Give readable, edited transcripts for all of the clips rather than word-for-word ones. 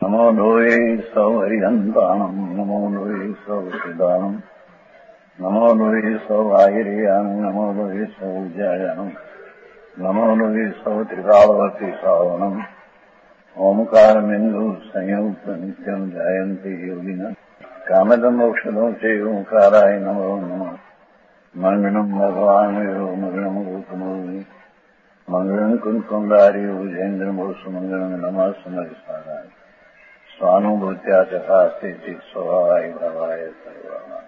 नमो लोये सौहरिहन्ताणम् नमो लोये सौसिदानम् नमो लोये सौवाहिर्यानम् नमो लोये सौज्यायानम् नमो लोये सौत्रिकालवर्ति सावनम् ओंकारमिन्दु संयुक्त नित्यम् जायन्ति योगिनः कामदम् मोक्षदम् च ओंकाराय नमो नमः मंगलम् भगवान् मंगलम् गौतमोऽग्नि मंगलम् कुंकुंडारी उजेन्द्रमोसु मंगलम् नमः समरिसाराय स्वानुभूत्या चकास्ते स्वभावाय भावाय सर्वाणां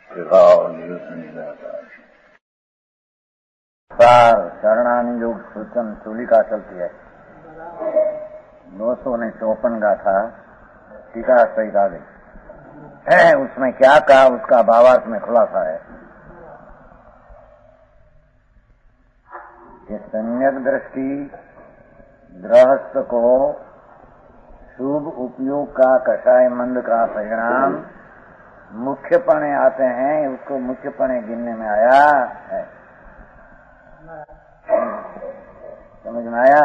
शरणानि योग सूचन चूलिका चलती है 254 गाथा टीका सहित आ गई। उसमें क्या कहा उसका भावार्थ में खुलासा है कि सम्यक दृष्टि गृहस्थ को शुभ उपयोग का कषाय मंद का परिणाम मुख्यपणे आते हैं, उसको मुख्यपणे गिनने में आया है। समझ में आया?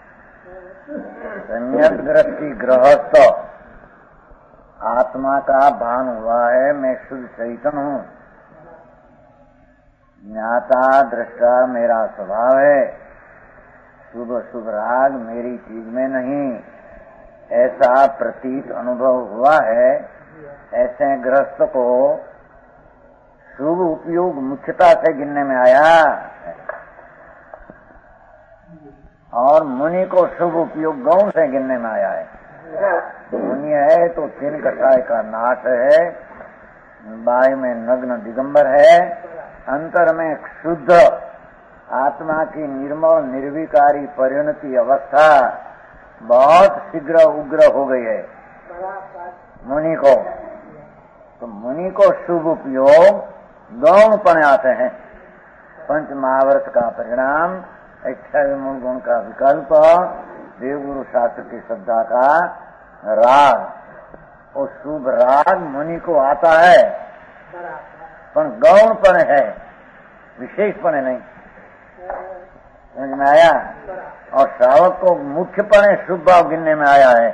सम्यक दृष्टि गृहस्थ आत्मा का भान हुआ है, मैं शुद्ध चैतन्य हूँ, ज्ञाता दृष्टा मेरा स्वभाव है, शुभ शुभ राग मेरी चीज में नहीं, ऐसा प्रतीत अनुभव हुआ है। ऐसे गृहस्थ को शुभ उपयोग मुख्यता से गिनने में आया है और मुनि को शुभ उपयोग गौण से गिनने में आया है। मुनि है तो 3 कषाय का नाश है, बाह्य में नग्न दिगंबर है, अंतर में शुद्ध आत्मा की निर्मल निर्विकारी परिणति अवस्था बहुत शीघ्र उग्र हो गई है मुनि को। तो मुनि को शुभ उपयोग गौणपण आते हैं। पंच महावर्त का परिणाम 28 मूल गुण का विकल्प देवगुरु शास्त्र की श्रद्धा का राग और शुभ राग मुनि को आता है, पर गौणपण है, विशेषपण नहीं। समझ में आया? और श्रावक को मुख्यपणे शुभ भाव गिनने में आया है।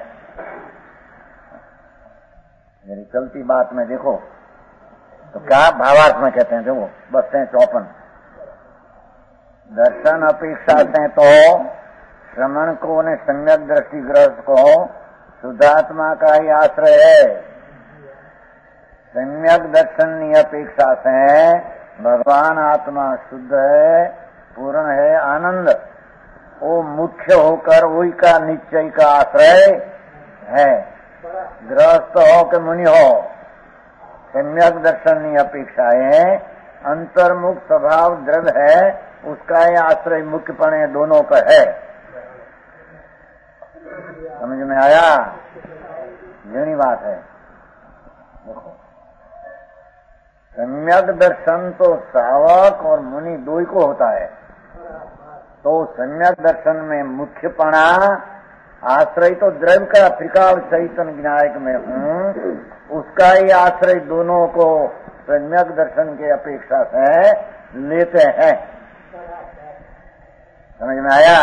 मेरी चलती बात में देखो तो क्या भावार्थ में कहते हैं, देखो बसते हैं 54 दर्शन अपेक्षा से तो श्रमण को ने सम्यक दृष्टि ग्रस्त को शुद्धात्मा का ही आश्रय है। सम्यक दर्शन अपेक्षा से भगवान आत्मा शुद्ध है, पूर्ण है, आनंद, वो मुख्य होकर वही का निश्चय का आश्रय है। गृहस्थ हो कि मुनि हो, सम्यक दर्शन अपेक्षाएं अंतर्मुख स्वभाव द्रव्य है, उसका ही आश्रय मुख्यपणे दोनों का है। समझ में आया? यही बात है। देखो सम्यक दर्शन तो श्रावक और मुनि दो ही को होता है। तो सम्यक दर्शन में मुख्यपणा आश्रय तो द्रव्य का त्रिकाल चैतन्य विनायक में हूँ, उसका ही आश्रय दोनों को सम्यक दर्शन के अपेक्षा से लेते हैं। समझ में आया?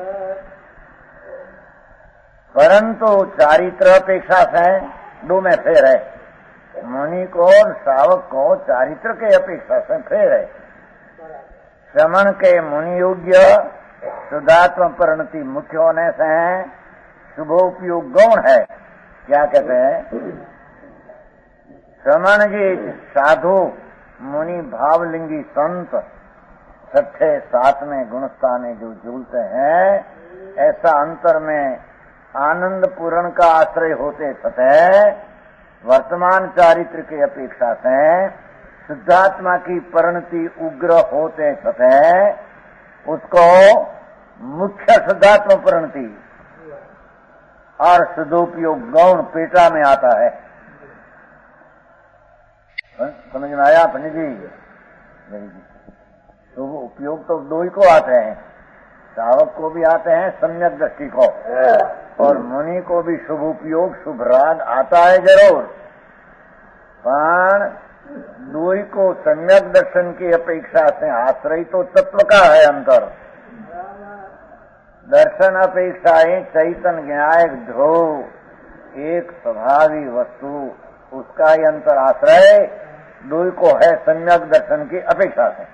परंतु चारित्र अपेक्षा से दो में फेर है। मुनि को और श्रावक को चारित्र के अपेक्षा से फेर है। श्रमण के मुनि योग्य शुद्धात्म परिणति मुख्य होने से शुभोपयोग गौण है। क्या कहते हैं? श्रमण जी साधु मुनि भावलिंगी संत 6ठे 7वें गुणस्थाने जो झूलते हैं, ऐसा अंतर में आनंद पूर्ण का आश्रय होते सतह वर्तमान चारित्र की अपेक्षा से शुद्धात्मा की परिणति उग्र होते सतह उसको मुख्य शुद्धात्मा परिणति और शुद्धोपयोग गौण पेटा में आता है। समझ में आया अपनी जी? शुभ उपयोग तो दो ही को आते हैं, श्रावक को भी आते हैं सम्यक दृष्टि को, और मुनि को भी शुभ उपयोग शुभ राग आता है जरूर, पर दुई को सम्यक दर्शन की अपेक्षा से आश्रय तो तत्व का है अंतर। दर्शन अपेक्षाएं चैतन्य ज्ञायक ध्रुव एक स्वभावी वस्तु उसका ही अंतर आश्रय दुई को है सम्यक दर्शन की अपेक्षा से,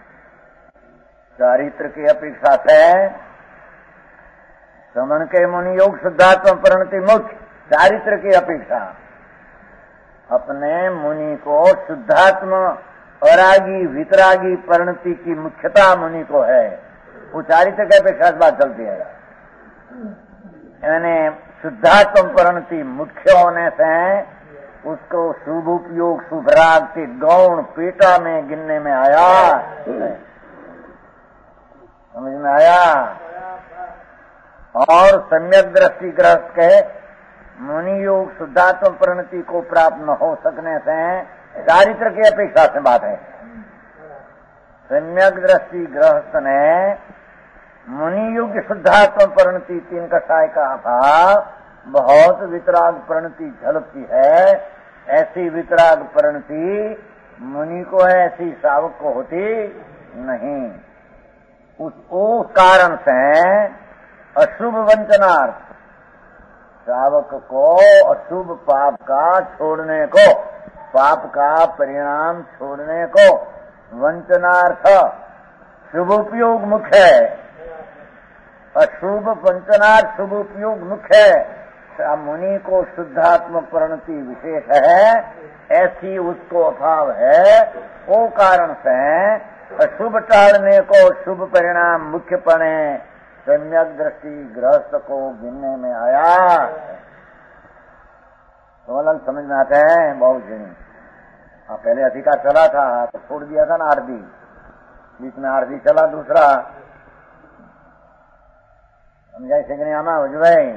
चारित्र की अपेक्षा से समन के मुनि योग शुद्धात्म परिणति मुख्य, चारित्र की अपेक्षा अपने मुनि को शुद्धात्म अरागी वितरागी परिणति की मुख्यता मुनि को है, वो चारित्र की अपेक्षा से बात चलती है। यानी शुद्धात्म परिणति मुख्य होने से उसको शुभ उपयोग शुभ राग के गौण पेटा में गिनने में आया, समझ में आया। और सम्यक दृष्टि ग्रस्त के मुनि योग शुद्धात्म परिणति को प्राप्त न हो सकने से चारित्र की अपेक्षा से बात है। सम्यक दृष्टि गृहस्थ ने मुनि युग शुद्धात्म परिणति तीन कषाय का अभाव बहुत वितराग परिणति झलकती है, ऐसी वितराग परिणति मुनि को है, ऐसी सावक को होती नहीं। उस कारण से अशुभ वंचनार्थ सावक को अशुभ पाप का छोड़ने को, पाप का परिणाम छोड़ने को वंचनार्थ शुभ उपयोग मुख्य है, अशुभ वंचनार्थ शुभ उपयोग मुख्य है। मुनि को शुद्धात्म परिणति विशेष है, ऐसी उसको अभाव है, वो कारण से अशुभ टालने को शुभ परिणाम मुख्य पड़े सम्यक दृष्टि गृहस्थ को गिनने में आया। तो समझ में आते हैं बहुत जन। पहले अधिकार चला था तो छोड़ दिया था ना आरदी, बीच में आरदी चला दूसरा, समझाई से नहीं आना भाई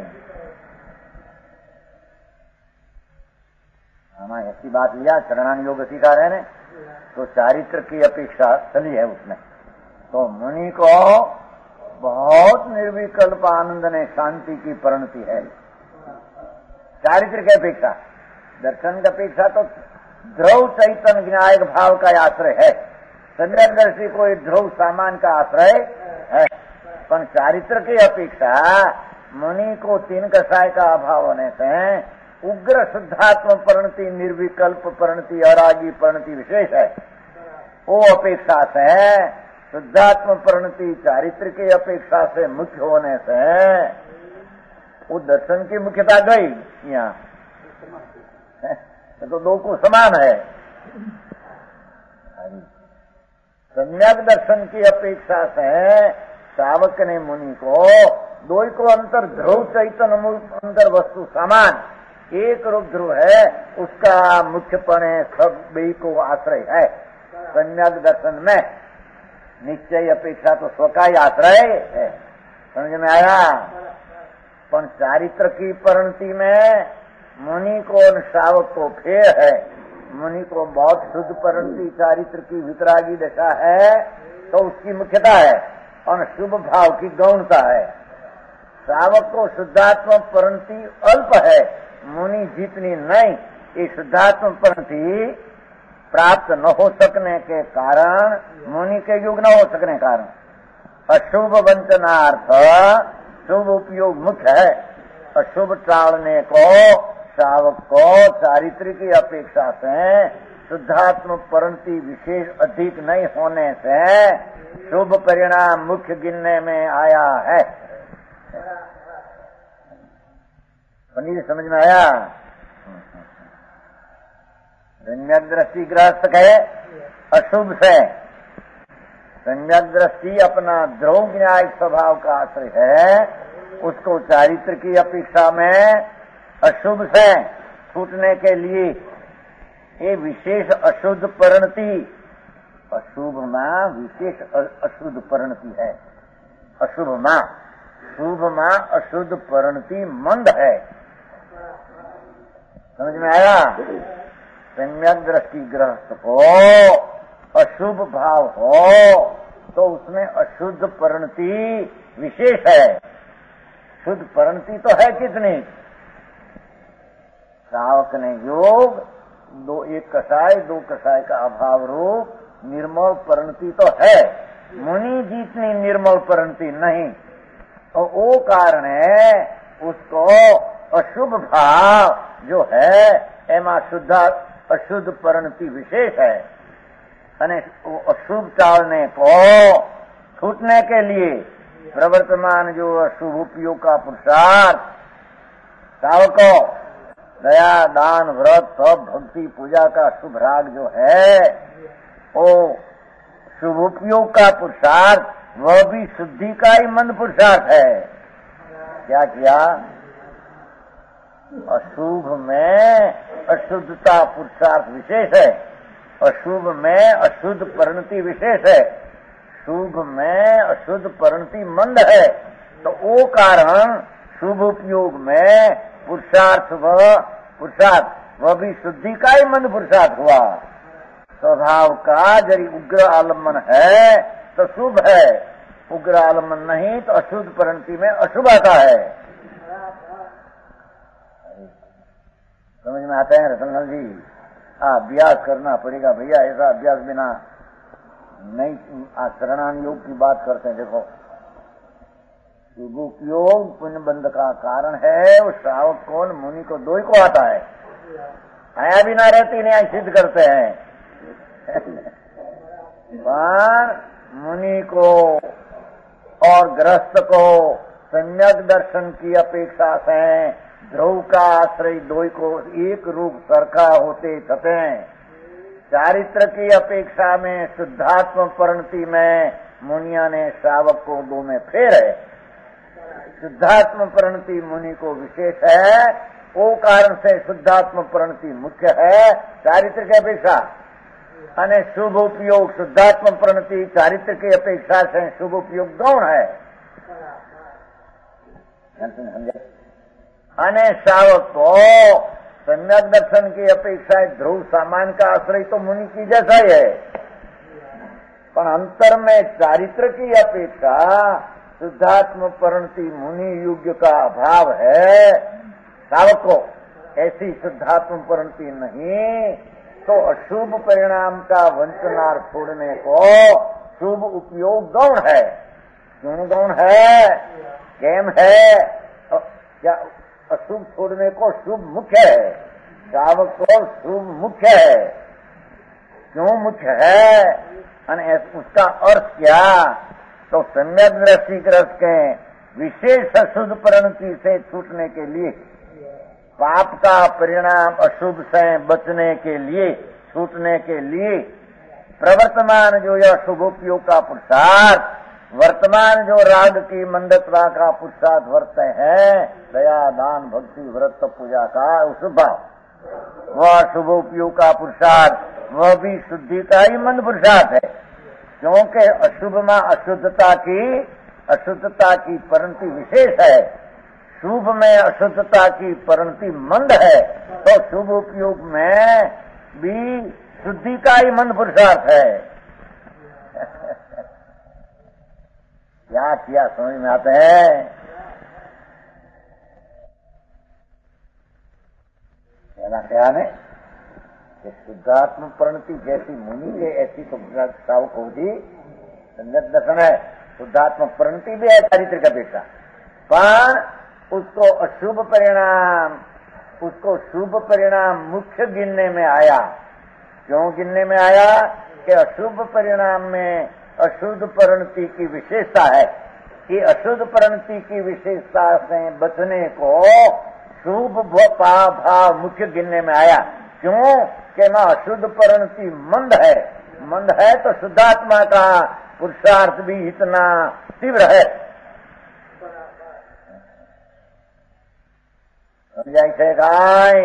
हमारे ऐसी बात लिया चरणान योग अधिकार है ने, तो चारित्र की अपेक्षा चली है उसमें। तो मुनि को बहुत निर्विकल्प आनंद ने शांति की परिणति है, चारित्र की अपेक्षा। दर्शन की अपेक्षा तो ध्रुव चैतन्य विनायक भाव का आश्रय है, सम्यक दर्शी को ध्रुव सामान का आश्रय है, पर चारित्र की अपेक्षा मुनि को तीन कषाय का अभाव होने से उग्र शुद्धात्म परिणति निर्विकल्प परिणति अरागी परिणति विशेष है, वो अपेक्षा से शुद्धात्म परिणति चारित्र की अपेक्षा से मुख्य होने से वो दर्शन की मुख्यता गई यहाँ, तो दो को समान है। सम्यक दर्शन की अपेक्षा से सावक ने मुनि को दो को अंतर ध्रुव चैतन्य अंतर वस्तु समान एक रूप ध्रुव है, उसका मुख्यपणे सब बी को आश्रय है। सम्यक दर्शन में निश्चय अपेक्षा तो स्व का ही आश्रय है, समझ में आया। पर चारित्र की परिणति में मुनि को शावक को फेर है, मुनि को बहुत शुद्ध परिणति चारित्र की वितरागी दशा है तो उसकी मुख्यता है और शुभ भाव की गौणता है। शावक को शुद्धात्म परिणति अल्प है, मुनि जितनी नहीं, ये शुद्धात्म परिणति प्राप्त न हो सकने के कारण मुनि के युग न हो सकने कारण अशुभ वंचनार्थ शुभ उपयोग मुख्य है। अशुभ टालने को शावक को चारित्र की अपेक्षा से शुद्धात्म परिणति विशेष अधिक नहीं होने से शुभ परिणाम मुख्य गिनने में आया है। पनीर समझ में आया। सम्यक दृष्टि गृहस्थ है अशुभ से, सम्यक दृष्टि अपना ध्रुव न्याय स्वभाव का आश्रय है, उसको चारित्र की अपेक्षा में अशुभ से छूटने के लिए ये विशेष अशुद्ध परिणति, अशुभ माँ विशेष अशुद्ध परिणति है। अशुभ माँ शुभ माँ अशुद्ध परिणति मंद है, समझ में आया। सम्यक दृष्टि गृहस्थ को अशुभ भाव हो तो उसमें अशुद्ध परिणति विशेष है, शुद्ध परिणति तो है कितनी। श्रावक ने योग दो एक कषाय दो कषाय का अभाव रूप निर्मल परिणति तो है, मुनि जितनी निर्मल परिणति नहीं, और वो कारण है उसको अशुभ भाव जो है एमा अशुद्ध परिणति विशेष है। અને अशुभ चालने को छूटने के लिए प्रवर्तमान जो अशुभ उपयोग का पुरुषार्थ सावको दया दान व्रत तप भक्ति पूजा का शुभ राग जो है वो शुभ उपयोग का पुरुषार्थ वह भी शुद्धि का ही मंद पुरुषार्थ है। क्या किया? अशुभ में अशुद्धता पुरुषार्थ विशेष है, अशुभ में अशुद्ध परिणति विशेष है, शुभ में अशुद्ध परिणति मंद है। तो वो कारण शुभ उपयोग में पुरुषार्थ वह भी शुद्धि का ही मंद पुरुषार्थ हुआ। स्वभाव का यदि उग्र आलम्बन है तो शुभ है, उग्र आलम्बन नहीं तो अशुद्ध परिणति में अशुभ आता है। समझ में आता है रतनलाल जी? अभ्यास करना पड़ेगा भैया, ऐसा अभ्यास बिना नहीं। शरणान योग की बात करते हैं, देखो शुभ उपयोग पुण्य बंध का कारण है। वो श्रावक को मुनि को दो ही को आता है, आया भी ना रहती नहीं सिद्ध करते हैं। पर मुनि को और गृहस्थ को सम्यक दर्शन की अपेक्षा से ध्रुव का आश्रय दो को एक रूप सरखा होते छते चारित्र की अपेक्षा में शुद्धात्म परिणति में मुनिया ने श्रावक को दो में फेर है। शुद्धात्म परिणति मुनि को विशेष है, वो कारण से शुद्धात्म परिणति मुख्य है चारित्र की अपेक्षा। अने शुभ उपयोग शुद्धात्म परिणति चारित्र की अपेक्षा से शुभ उपयोग गौण है। अने श्रावक को सम्यक दर्शन की अपेक्षा ध्रुव सामान का आश्रय तो मुनि की जैसा ही है, पर अंतर में चारित्र की अपेक्षा शुद्धात्म परिणति मुनि युग का अभाव है। श्रावक को ऐसी शुद्धात्म परिणति नहीं तो अशुभ परिणाम का वंचनार छोड़ने को शुभ उपयोग गौण है। क्यों गौण है? केम है? क्या अशुभ छोड़ने को शुभ मुख्य है, श्रावक को शुभ मुख्य है। क्यों मुख्य है? अने उसका अर्थ क्या? तो सम्यक दृष्टि रस के विशेष अशुद्ध परिणति से छूटने के लिए, पाप का परिणाम अशुभ से बचने के लिए, छूटने के लिए प्रवर्तमान जो यह शुभ उपयोग का पुरुषार्थ, वर्तमान जो राग की मंदत्वा का पुरुषार्थ वर्तते हैं, दया दान भक्ति व्रत पूजा का शुभ भाव, वह शुभ उपयोग का पुरुषार्थ वह भी शुद्धि का ही मंद पुरुषार्थ है। क्योंकि अशुभ में अशुद्धता की परिणति विशेष है, शुभ में अशुद्धता की परिणति मंद है, तो शुभ उपयोग में भी शुद्धि का ही मंद पुरुषार्थ है। क्या समझ में आते हैं? कहना है कि शुद्धात्म परिणति जैसी मुनि है ऐसी तो श्रावक होगी सम्यक दर्शन है। शुद्धात्म परिणति भी है चारित्र की अपेक्षा, पर उसको शुभ परिणाम मुख्य गिनने में आया। क्यों गिनने में आया? कि अशुभ परिणाम में अशुद्ध परिणति की विशेषता है कि अशुद्ध परिणति की विशेषता से बचने को शुभ भाव मुख्य गिनने में आया। क्यों? कि ना अशुद्ध परिणति मंद है तो शुद्धात्मा का पुरुषार्थ भी इतना तीव्र है। समझाई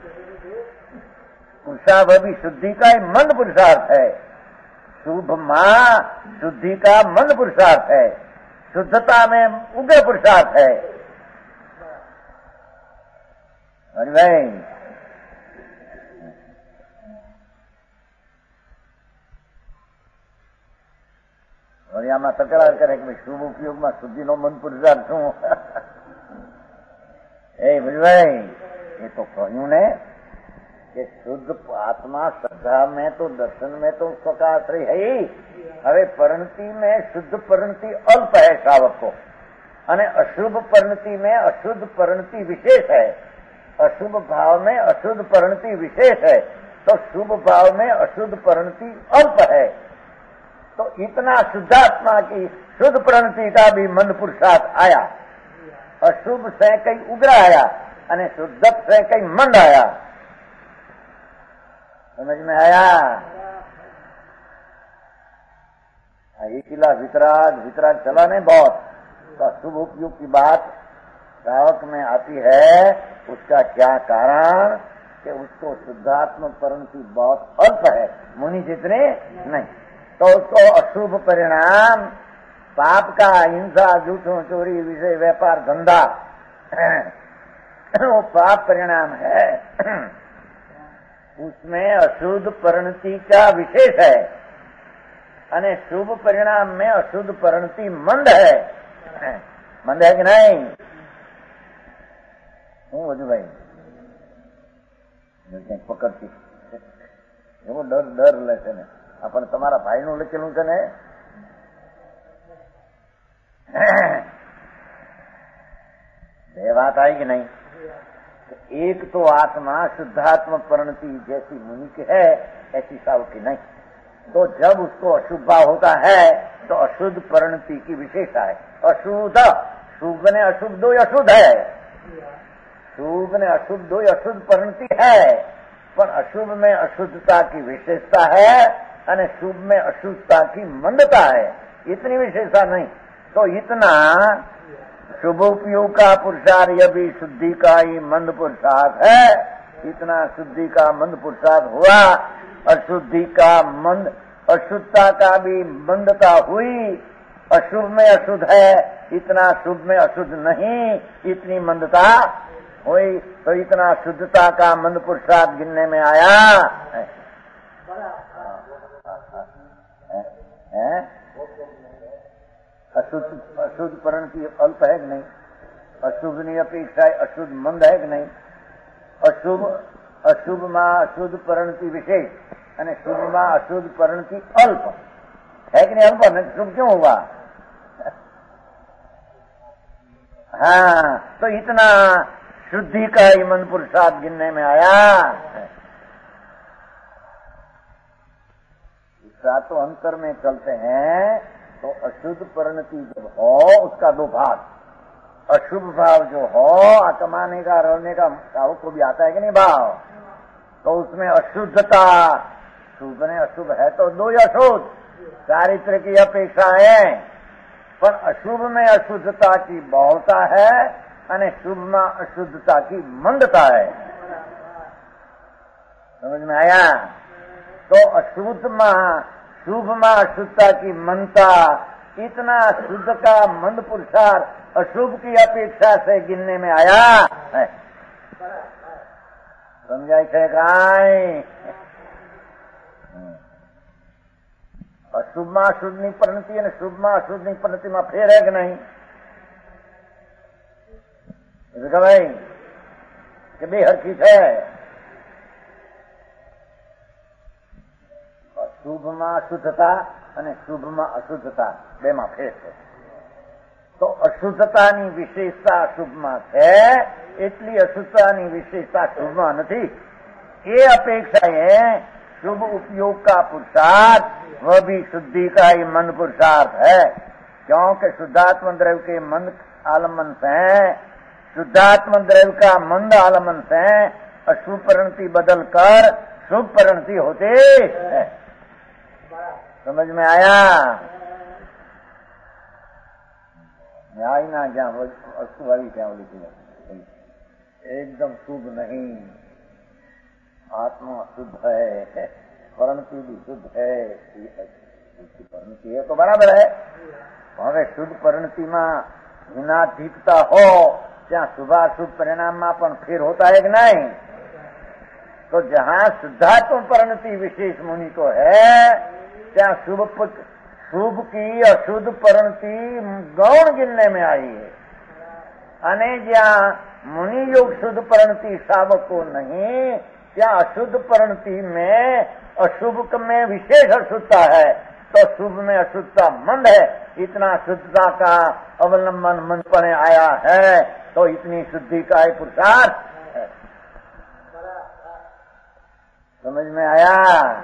पुरुषार्थ भी शुद्धि का ही मंद पुरुषार्थ है। शुभ मां शुद्धि का मंद पुरुषार्थ है, शुद्धता में उग्र पुरुषार्थ है। अरे भाई और यहाँ तकरार करे कि शुभ उपयोग में शुद्धि नो मन पुरुषार्थ छू। भाई ये तो कहूं ने कि शुद्ध आत्मा श्रद्धा में तो दर्शन में तो उसका आश्रय है ही। अरे परिणति में शुद्ध परिणति अल्प है श्रावक को, અને અશુભ પરિણતિ में अशुद्ध परिणति विशेष है, अशुभ भाव में अशुद्ध परिणति विशेष है, तो शुभ भाव में अशुद्ध परिणति अल्प है। तो इतना शुद्धात्मा की शुद्ध परिणति का भी मंद पुरुषार्थ आया, अशुभ से कई उग्र आया અને शुद्ध से कई मंद आया। समझ में आया? इसीलिए वितराग चला नहीं बहुत, तो शुभ उपयोग की बात श्रावक में आती है। उसका क्या कारण कि उसको शुद्धात्म परिणति बहुत अल्प है, मुनि जितने नहीं, तो उसको अशुभ परिणाम पाप का, हिंसा, झूठों, चोरी, विषय, व्यापार, धंधा वो पाप परिणाम है, उसमें अशुद्ध परिणति का विशेष है, અને शुभ परिणाम में अशुद्ध परिणति मंद है। मंद है कि नहीं? હું વજુભાઈ પકડતી એવો ડર લે છે ને, આપણે તમારા ભાઈનું લખેલું છે ને, બે વાત आई कि नहीं? एक तो आत्मा शुद्धात्म परिणति जैसी मुनि की है, ऐसी साव की नहीं। तो जब उसको अशुभ भाव होता है तो अशुद्ध परिणति की विशेषता है। अशुद्ध, शुभ ने अशुभ दो अशुद्ध है, शुभ ने अशुभ दो अशुद्ध परिणति है, पर अशुभ में अशुद्धता की विशेषता है और शुभ में अशुद्धता की मंदता है, इतनी विशेषता नहीं। तो इतना शुभ उपयोग का पुरुषार्थ यह भी शुद्धि का ही मंद पुरुषार्थ है, इतना शुद्धि का मंद पुरुषार्थ हुआ, अशुद्धि का मंद, अशुद्धता का भी मंदता हुई, अशुभ में अशुद्ध है, इतना शुभ में अशुद्ध नहीं, इतनी मंदता हुई, तो इतना शुद्धता का मंद पुरुषार्थ गिनने में आया है। अशुद्ध परिणति अल्प है कि नहीं? अशुभ की अपेक्षा अशुद्ध मंद है कि नहीं? अशुभ में अशुद्ध परिणति विशेष અને शुभ में अशुद्ध परिणति अल्प है कि नहीं? अल्प नहीं, शुभ क्यों हुआ? हाँ, तो इतना शुद्धि का ही मन पुरुषार्थ गिनने में आया। इसका तो अंतर में चलते हैं, तो अशुद्ध परिणति जब हो उसका दो भाग, अशुभ भाव जो हो, कमाने का, रहने का भाव को भी आता है कि नहीं भाव, तो उसमें अशुद्धता, शुभ ने अशुभ है तो दो अशुद्ध, चारित्र की अपेक्षा है, पर अशुभ में अशुद्धता की बहुलता है और शुभ में अशुद्धता की मंदता है। समझ में आया? तो अशुद्ध में, शुभ में अशुद्धता की मंदता, इतना शुद्ध का मंद पुरुषार्थ अशुभ की अपेक्षा से गिनने में आया है। समझाय છે કાંઈ? અશુભમાં અશુદ્ધની પરિણતિ અને શુભમાં અશુદ્ધની પરિણતિમાં ફેર है कि नहीं? ભાઈ કે બે હરખી છે? અશુભમાં અશુદ્ધતા અને શુભમાં અશુદ્ધતા બેમાં ફેર છે। તો અશુદ્ધતાની વિશેષતા અશુભમાં છે, એટલી અશુद्धताની विशेषता शुभમાં નથી। ये अपेक्षा है शुभ उपयोग का पुरुषार्थ, वह भी शुद्धि का ही मंद पुरुषार्थ है, क्योंकि शुद्धात्म द्रव्य के मंद आलम्बन से, शुद्धात्म द्रव्य का मंद आलम्बन से अशुभ परिणति बदल कर शुभ परिणति होती है। समझ में आया? आई ना क्या वस्तु वाली क्या बोली, एकदम शुभ नहीं, आत्मा शुद्ध है, परिणति भी शुद्ध है, परिणति है तो बराबर है। હવે શુદ્ધ પરિણતિમાં ગુણાધિકતા हो, ત્યાં શુભાશુभ પરિણામમાં પણ ફેર होता है कि नहीं? तो जहाँ शुद्धात्म परिणति विशेष मुनि को है, ત્યાં शुभ की अशुद्ध परिणति गौण गिनने में आई है, અને જ્યાં मुनि योग शुद्ध परिणति शावक को नहीं, क्या अशुद्ध परिणति में अशुभ में विशेष अशुद्धता है, तो शुभ में अशुद्धता मंद है। इतना शुद्धता का अवलंबन मन पर आया है तो इतनी शुद्धि का ही पुरुषार्थ है। समझ में आया?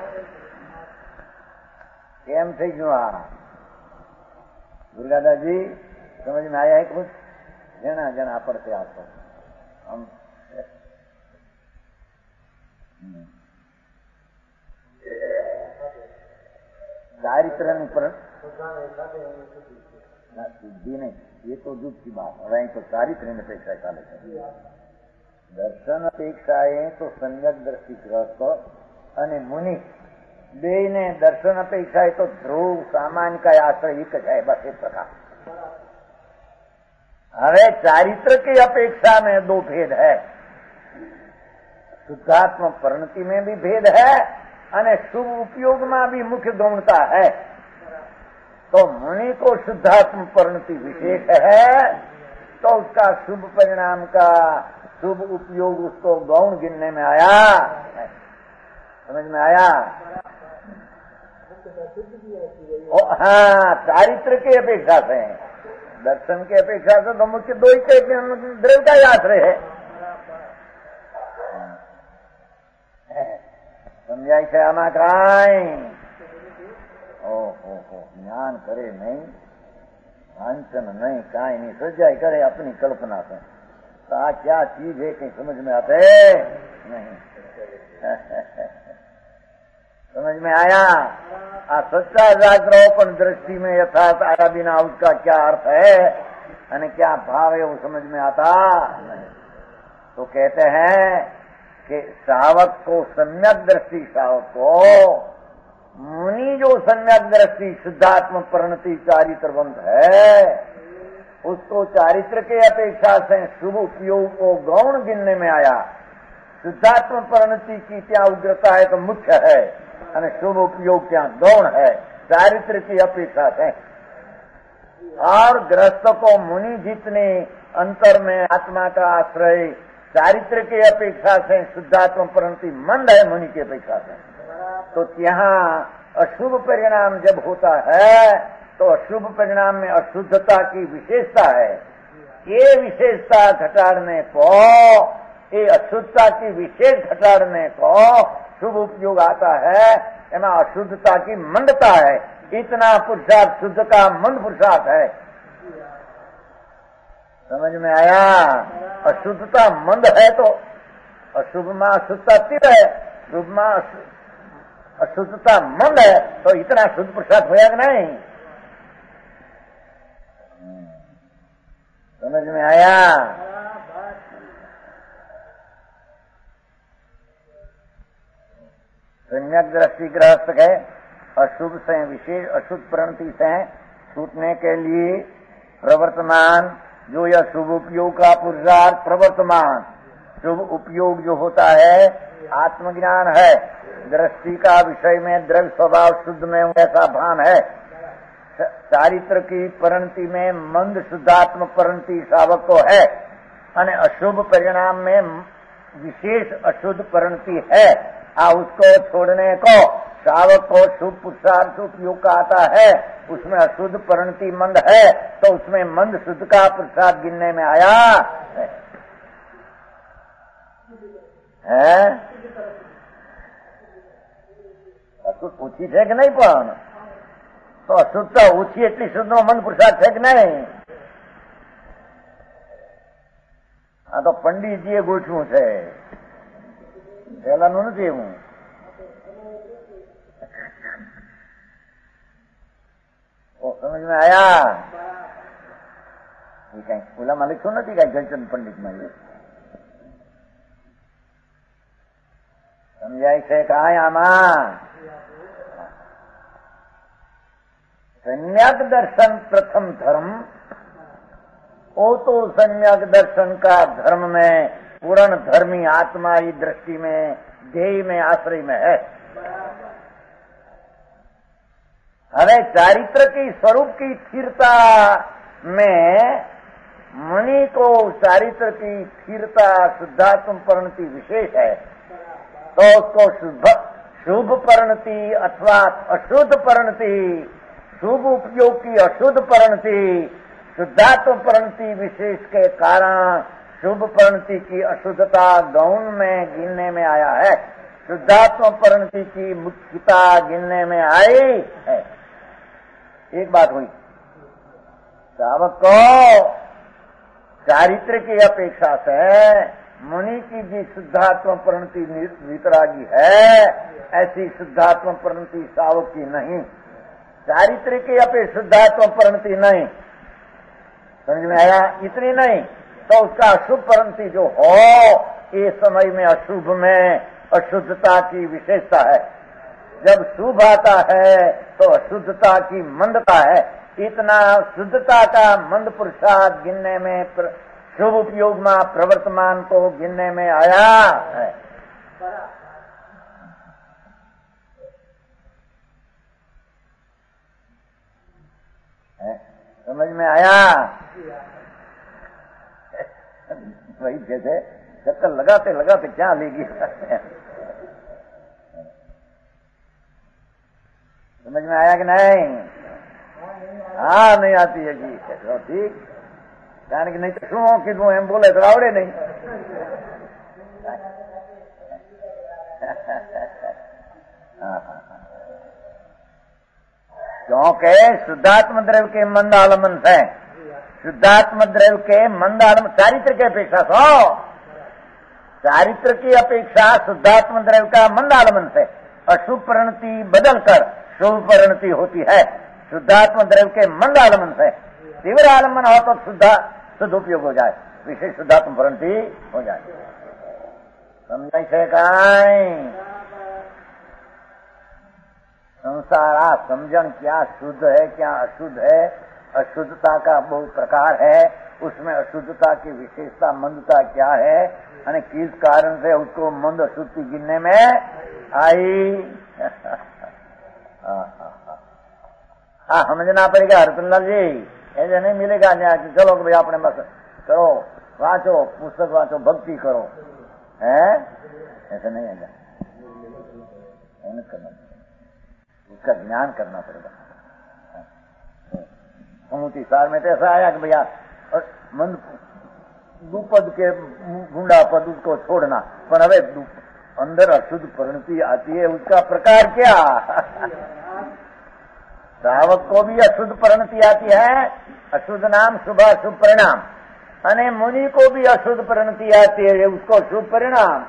केम थे क्यों दुर्गादास जी समझ में आया है कुछ? जना जना पड़ते आपको हम चारित्र शुद्धि नहीं, ये तो दुख की बात है। तो चारित्र अपेक्षा का दर्शन अपेक्षाएं तो सम्यक दृष्टि ग्रस्त અને मुनि बेने दर्शन अपेक्षा है तो ध्रुव सामान्य का आश्रय एक है, बस एक प्रकार। हरे चारित्र की अपेक्षा में दो भेद है। शुद्धात्म परिणति में भी भेद है और शुभ उपयोग में भी मुख्य गौणता है। तो मुनि को शुद्धात्म परिणति विशेष है तो उसका शुभ परिणाम का शुभ उपयोग उसको गौण गिनने में आया। समझ में आया? हाँ, चारित्र की अपेक्षा से, दर्शन की अपेक्षा से तो मुख्य दो ही द्रव्य का ही आश्रय है। समझाय છે આમાં કાંઈ? ઓહો જ્ઞાન કરે નહીં, વાંચन नहीं, काई नहीं, सजाई करे अपनी कल्पना से। तो आ क्या चीज है कहीं समझ में आते नहीं। समझ में आया? आ सच्चा जागरोपन दृष्टि में यथार्थ आया बिना उसका क्या अर्थ है और क्या भाव है वो समझ में आता नहीं। तो कहते हैं कि शावक को सम्यक दृष्टि, शावक को मुनि जो सम्यक दृष्टि शुद्धात्म परिणति चारित्रवंत है उसको चारित्र के अपेक्षा से शुभ उपयोग को गौण गिनने में आया। शुद्धात्म परिणति की क्या उग्रता है तो मुख्य है और शुभ उपयोग क्या गौण है, चारित्र की अपेक्षा से। और गृहस्थ को मुनि जितने अंतर में आत्मा का आश्रय चारित्र की अपेक्षा से शुद्धात्म परिणति मंद है मुनि की अपेक्षा से। तो यहाँ अशुभ परिणाम जब होता है तो अशुभ परिणाम में अशुद्धता की विशेषता है। ये विशेषता घटाड़ने को, ये अशुद्धता की विशेष घटाड़ने को शुभ उपयोग आता है। एमा अशुद्धता की मंदता है। इतना पुरुषार्थ शुद्ध का मंद पुरुषार्थ है। समझ में आया? अशुद्धता मंद है तो अशुभ में अशुद्धता तीव्र है, शुभ में अशुद्धता मंद है तो इतना शुद्ध पुरुषार्थ होया कि नहीं? समझ में आया? सम्यक दृष्टि गृहस्थ के अशुभ से विशेष अशुद्ध परिणति से छूटने के लिए प्रवर्तमान जो यह शुभ उपयोग का पुरुषार्थ प्रवर्तमान शुभ उपयोग जो होता है आत्मज्ञान है। दृष्टि का विषय में द्रव्य स्वभाव शुद्ध में ऐसा भान है। चारित्र की परिणति में मंद शुद्धात्म परिणति शावक को है और अशुभ परिणाम में विशेष अशुद्ध परिणति है। उसको छोड़ने को शावक को शुभ पुरुषार्थ उपयोग का आता है, उसमें अशुद्ध परिणति मंद है तो उसमें मंद शुद्ध का पुरुषार्थ गिनने में आया है। अशुद्ध ऊंची है कि नहीं? पण तो अशुद्धता ऊंची એટલી શુદ્ધ નો મન પુરુષાર્થ છે કે નહીં? આ તો પંડિતજીએ ગોઠવું છે, પહેલાનું નથી એવું। समझ में आया? ये कहीं खुला में लिखो नहीं कहीं जयचंद पंडित में ये समझाई से कहा आमा सम्यक दर्शन प्रथम धर्म। ओ तो सम्यक दर्शन का धर्म में पूर्ण धर्मी आत्मा ही दृष्टि में ध्येय में आश्रय में है। हमें चारित्र की स्वरूप की स्थिरता में मुनि को चारित्र की स्थिरता शुद्धात्म परिणति विशेष है तो उसको शुभ परिणति अथवा अशुद्ध परिणति, शुभ उपयोग की अशुद्ध परिणति, शुद्धात्म परिणति विशेष के कारण शुभ परिणति की अशुद्धता गौण में गिनने में आया है, शुद्धात्म परिणति की मुख्यता गिनने में आई है। एक बात हुई, सावक को चारित्र की अपेक्षा से मुनि की जी शुद्धात्म परिणति वितरागी है, ऐसी शुद्धात्म परिणति सावक की नहीं, चारित्र की अपेक्षा शुद्धात्म परिणति नहीं। समझ में आया? इतनी नहीं तो उसका अशुभ परिणति जो हो, ये समय में अशुभ में अशुद्धता की विशेषता है। जब शुभ आता है तो अशुद्धता की मंदता है। इतना शुद्धता का मंद पुरुषार्थ गिनने में, शुभ उपयोग में प्रवर्तमान को गिनने में आया है। समझ में आया? वही जैसे चक्कर लगाते लगाते क्या लेगी। समझ में आया कि नहीं? हाँ, नहीं आती है जी। तो ठीक, કારણ કે નહીં તો શું કીધું એમ બોલે તો આવડે નહીં। क्योंकि शुद्धात्म द्रव्य के मंद आलमन से, शुद्धात्म द्रव्य के मंद आलमन चारित्र की अपेक्षा तो, चारित्र की अपेक्षा शुद्धात्म द्रव्य का मंद आलमन से अशुभ परिणति बदलकर शुभ परिणति होती है। शुद्धात्म द्रव्य के मंद आलमन से तीव्र आलमन हो तो शुद्ध उपयोग हो जाए, विशेष शुद्धात्म परिणति हो जाए। समझाई से काई संसारा समझन क्या शुद्ध है क्या अशुद्ध है, अशुद्धता का बहुत प्रकार है, उसमें अशुद्धता की विशेषता मंदता क्या है, यानी किस कारण से उसको मंद अशुद्धि गिनने में आई। हाँ, समझना पड़ेगा रतनलाल जी, ऐसे नहीं मिलेगा न्याय कि चलो भाई आपने बस करो, वाँचो पुस्तक वाँचो, भक्ति करो, है ऐसे नहीं है। मेहनत करना, उसका ज्ञान करना पड़ेगा। समुति सार में तो ऐसा आया कि भैया मंद दुपद के गुंडा पद उसको छोड़ना, पर हवे अंदर अशुद्ध परिणति आती है, उसका प्रकार क्या? श्रावक को भी अशुद्ध परिणति आती है, अशुद्ध नाम शुभ अशुभ परिणाम, अने मुनि को भी अशुद्ध परिणति आती है, उसको शुभ परिणाम,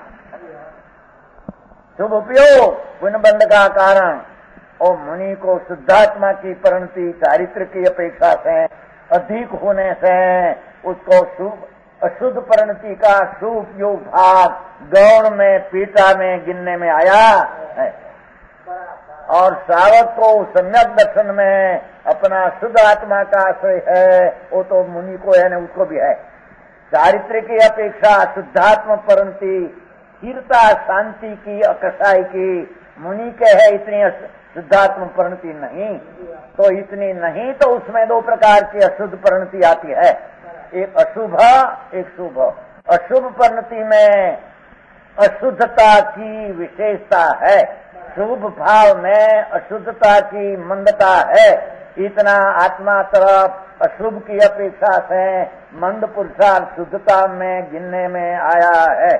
शुभ उपयोग, पुण्यबंध का कारण। और मुनि को शुद्धात्मा की परिणति चारित्र की अपेक्षा से अधिक होने से उसको शुभ अशुद्ध परिणति का शुभ उपयोग भाग गौण में पीठा में गिनने में आया है। और श्रावक को सम्यक दर्शन में अपना शुद्ध आत्मा का आश्रय है, वो तो मुनि को है न, उसको भी है। चारित्र की अपेक्षा शुद्धात्म परिणति स्थिरता शांति की अकसाई की मुनि के है, इतनी शुद्धात्म परिणति नहीं। तो इतनी नहीं तो उसमें दो प्रकार की अशुद्ध परिणति आती है, एक अशुभ एक शुभ। अशुभ परिणति में अशुद्धता की विशेषता है, शुभ भाव में अशुद्धता की मंदता है। इतना आत्मा तरफ अशुभ की अपेक्षा से मंद पुरुषार्थ शुद्धता में गिनने में आया है।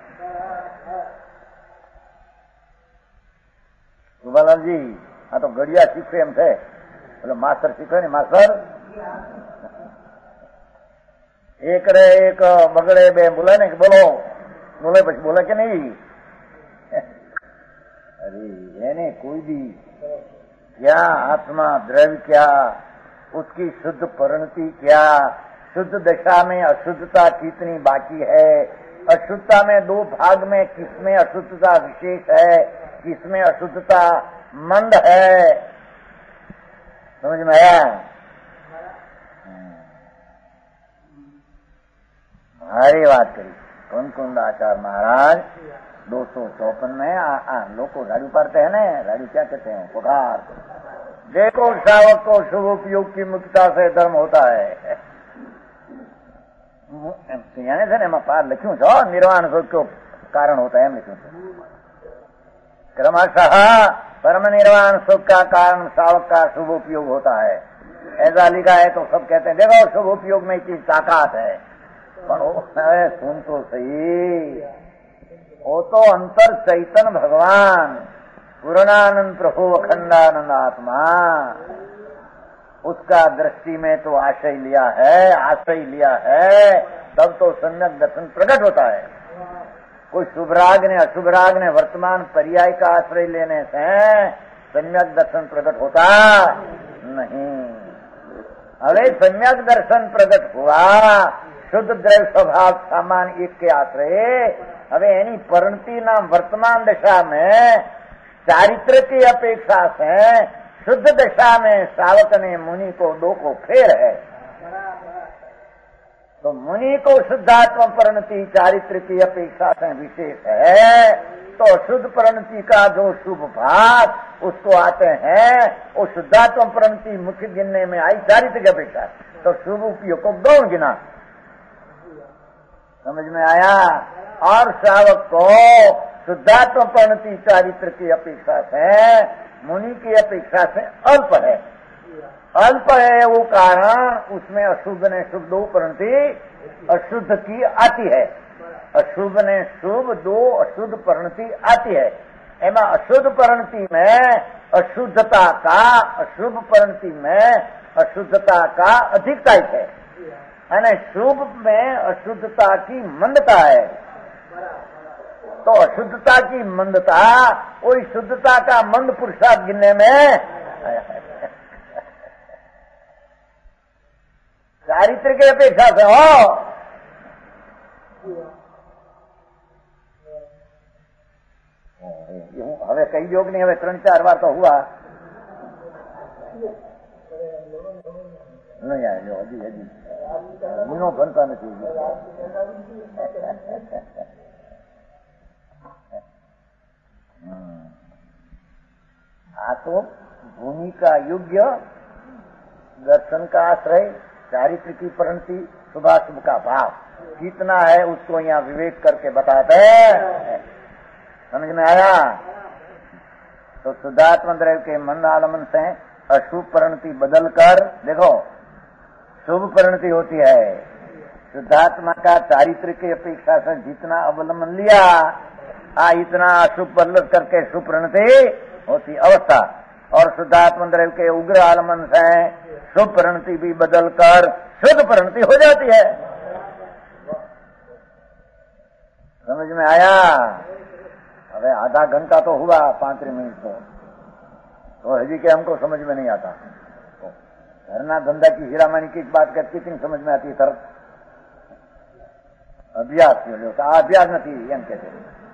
बालाल जी, हाँ तो गड़िया सीखे एम थे, बोले मास्टर सीखे ने मास्टर एक रे एक बगड़े बे बोले ने बोलो बोले પછી बोले કે नहीं। अरे यानी कोई भी क्या आत्मा द्रव्य क्या, उसकी शुद्ध परिणति क्या, शुद्ध दशा में अशुद्धता कितनी बाकी है, अशुद्धता में दो भाग में किसमें अशुद्धता विशेष है, किसमें अशुद्धता मंद है। समझ में आया? भारी बात करी कुंद आचार्य महाराज 254 में लोग को गाड़ी उतारते हैं ना, गाड़ी क्या कहते हैं, पुकार। देखो श्रावक को शुभ उपयोग की मुक्तता से धर्म होता है। यानी से ने पार लिख्यू छो निर्वाण सुख को कारण होता है, लिख्यू छो क्रमशः परम निर्वाण सुख का कारण सावक का शुभ उपयोग होता है। ऐसा लिखा है तो सब कहते हैं देखो शुभ उपयोग में इतनी ताकत है, पर सुन तो सही, वो तो अंतर चैतन्य भगवान पूर्णानंद प्रभु अखंडानंद आत्मा, उसका दृष्टि में तो आश्रय लिया है, तब तो सम्यक दर्शन प्रकट होता है। कोई शुभराग ने अशुभराग ने वर्तमान पर्याय का आश्रय लेने से सम्यक दर्शन प्रकट होता नहीं। अरे सम्यक दर्शन प्रकट हुआ शुद्ध द्रव्य स्वभाव सामान्य एक के आश्रय। હવે એની પરિણતિ ના वर्तमान दशा में चारित्र की अपेक्षा से शुद्ध दशा में सावक ने मुनि को दो को फेर है। तो मुनि को शुद्धात्म परिणति चारित्र की अपेक्षा से विशेष है, तो शुद्ध परिणति का जो शुभ भाग उसको आते हैं, वो शुद्धात्म परिणति मुख्य गिनने में आई चारित्र की अपेक्षा, तो शुभ उपयोग को गौण गिना। समझ में आया? और श्रावक को शुद्धात्म परिणति चारित्र की अपेक्षा से मुनि की अपेक्षा से अल्प है। अल्प है वो कारण उसमें अशुभ ने शुभ दो परिणति अशुद्ध की आती है। अशुभ ने शुभ दो अशुद्ध परिणति आती है। एमा अशुद्ध परिणति में अशुद्धता का, अशुभ परिणति में अशुद्धता का अधिकता है, અને शुभ में अशुद्धता की मंदता है। तो अशुद्धता की मंदता वही शुद्धता का मंद पुरुषार्थ गिनने में चारित्र की अपेक्षा से हो। હવે કઈ યોગ ની હવે 3-4 વાર તો હુआ નહીં આવ્યો હજી ગુનો બનતા નથી। આ તો भूमि का योग्य दर्शन का आश्रय चारित्र की परिणति शुभाशुभ का भाव कितना है उसको यहाँ विवेक करके बताते हैं। समझ में आया? तो शुद्धात्म द्रव्य के मन आलमन से अशुभ परिणति बदल कर देखो शुभ परिणति होती है। शुद्धात्मा का चारित्र की अपेक्षा से जितना अवलंबन लिया इतना अशुभ बदल करके शुभ परिणति होती अवस्था, और शुद्धात्म द्रव्य के उग्र आलमन से शुभ परिणति भी बदल कर शुद्ध परिणति हो जाती है। समझ में आया? अबे आधा घंटा तो हुआ 5 मिनट तो हजी के हमको समझ में नहीं आता। घरना धंधा की हीरामानी की बात कर कितनी समझ में आती है तरफ अभ्यास अभ्यास नहीं एम कहते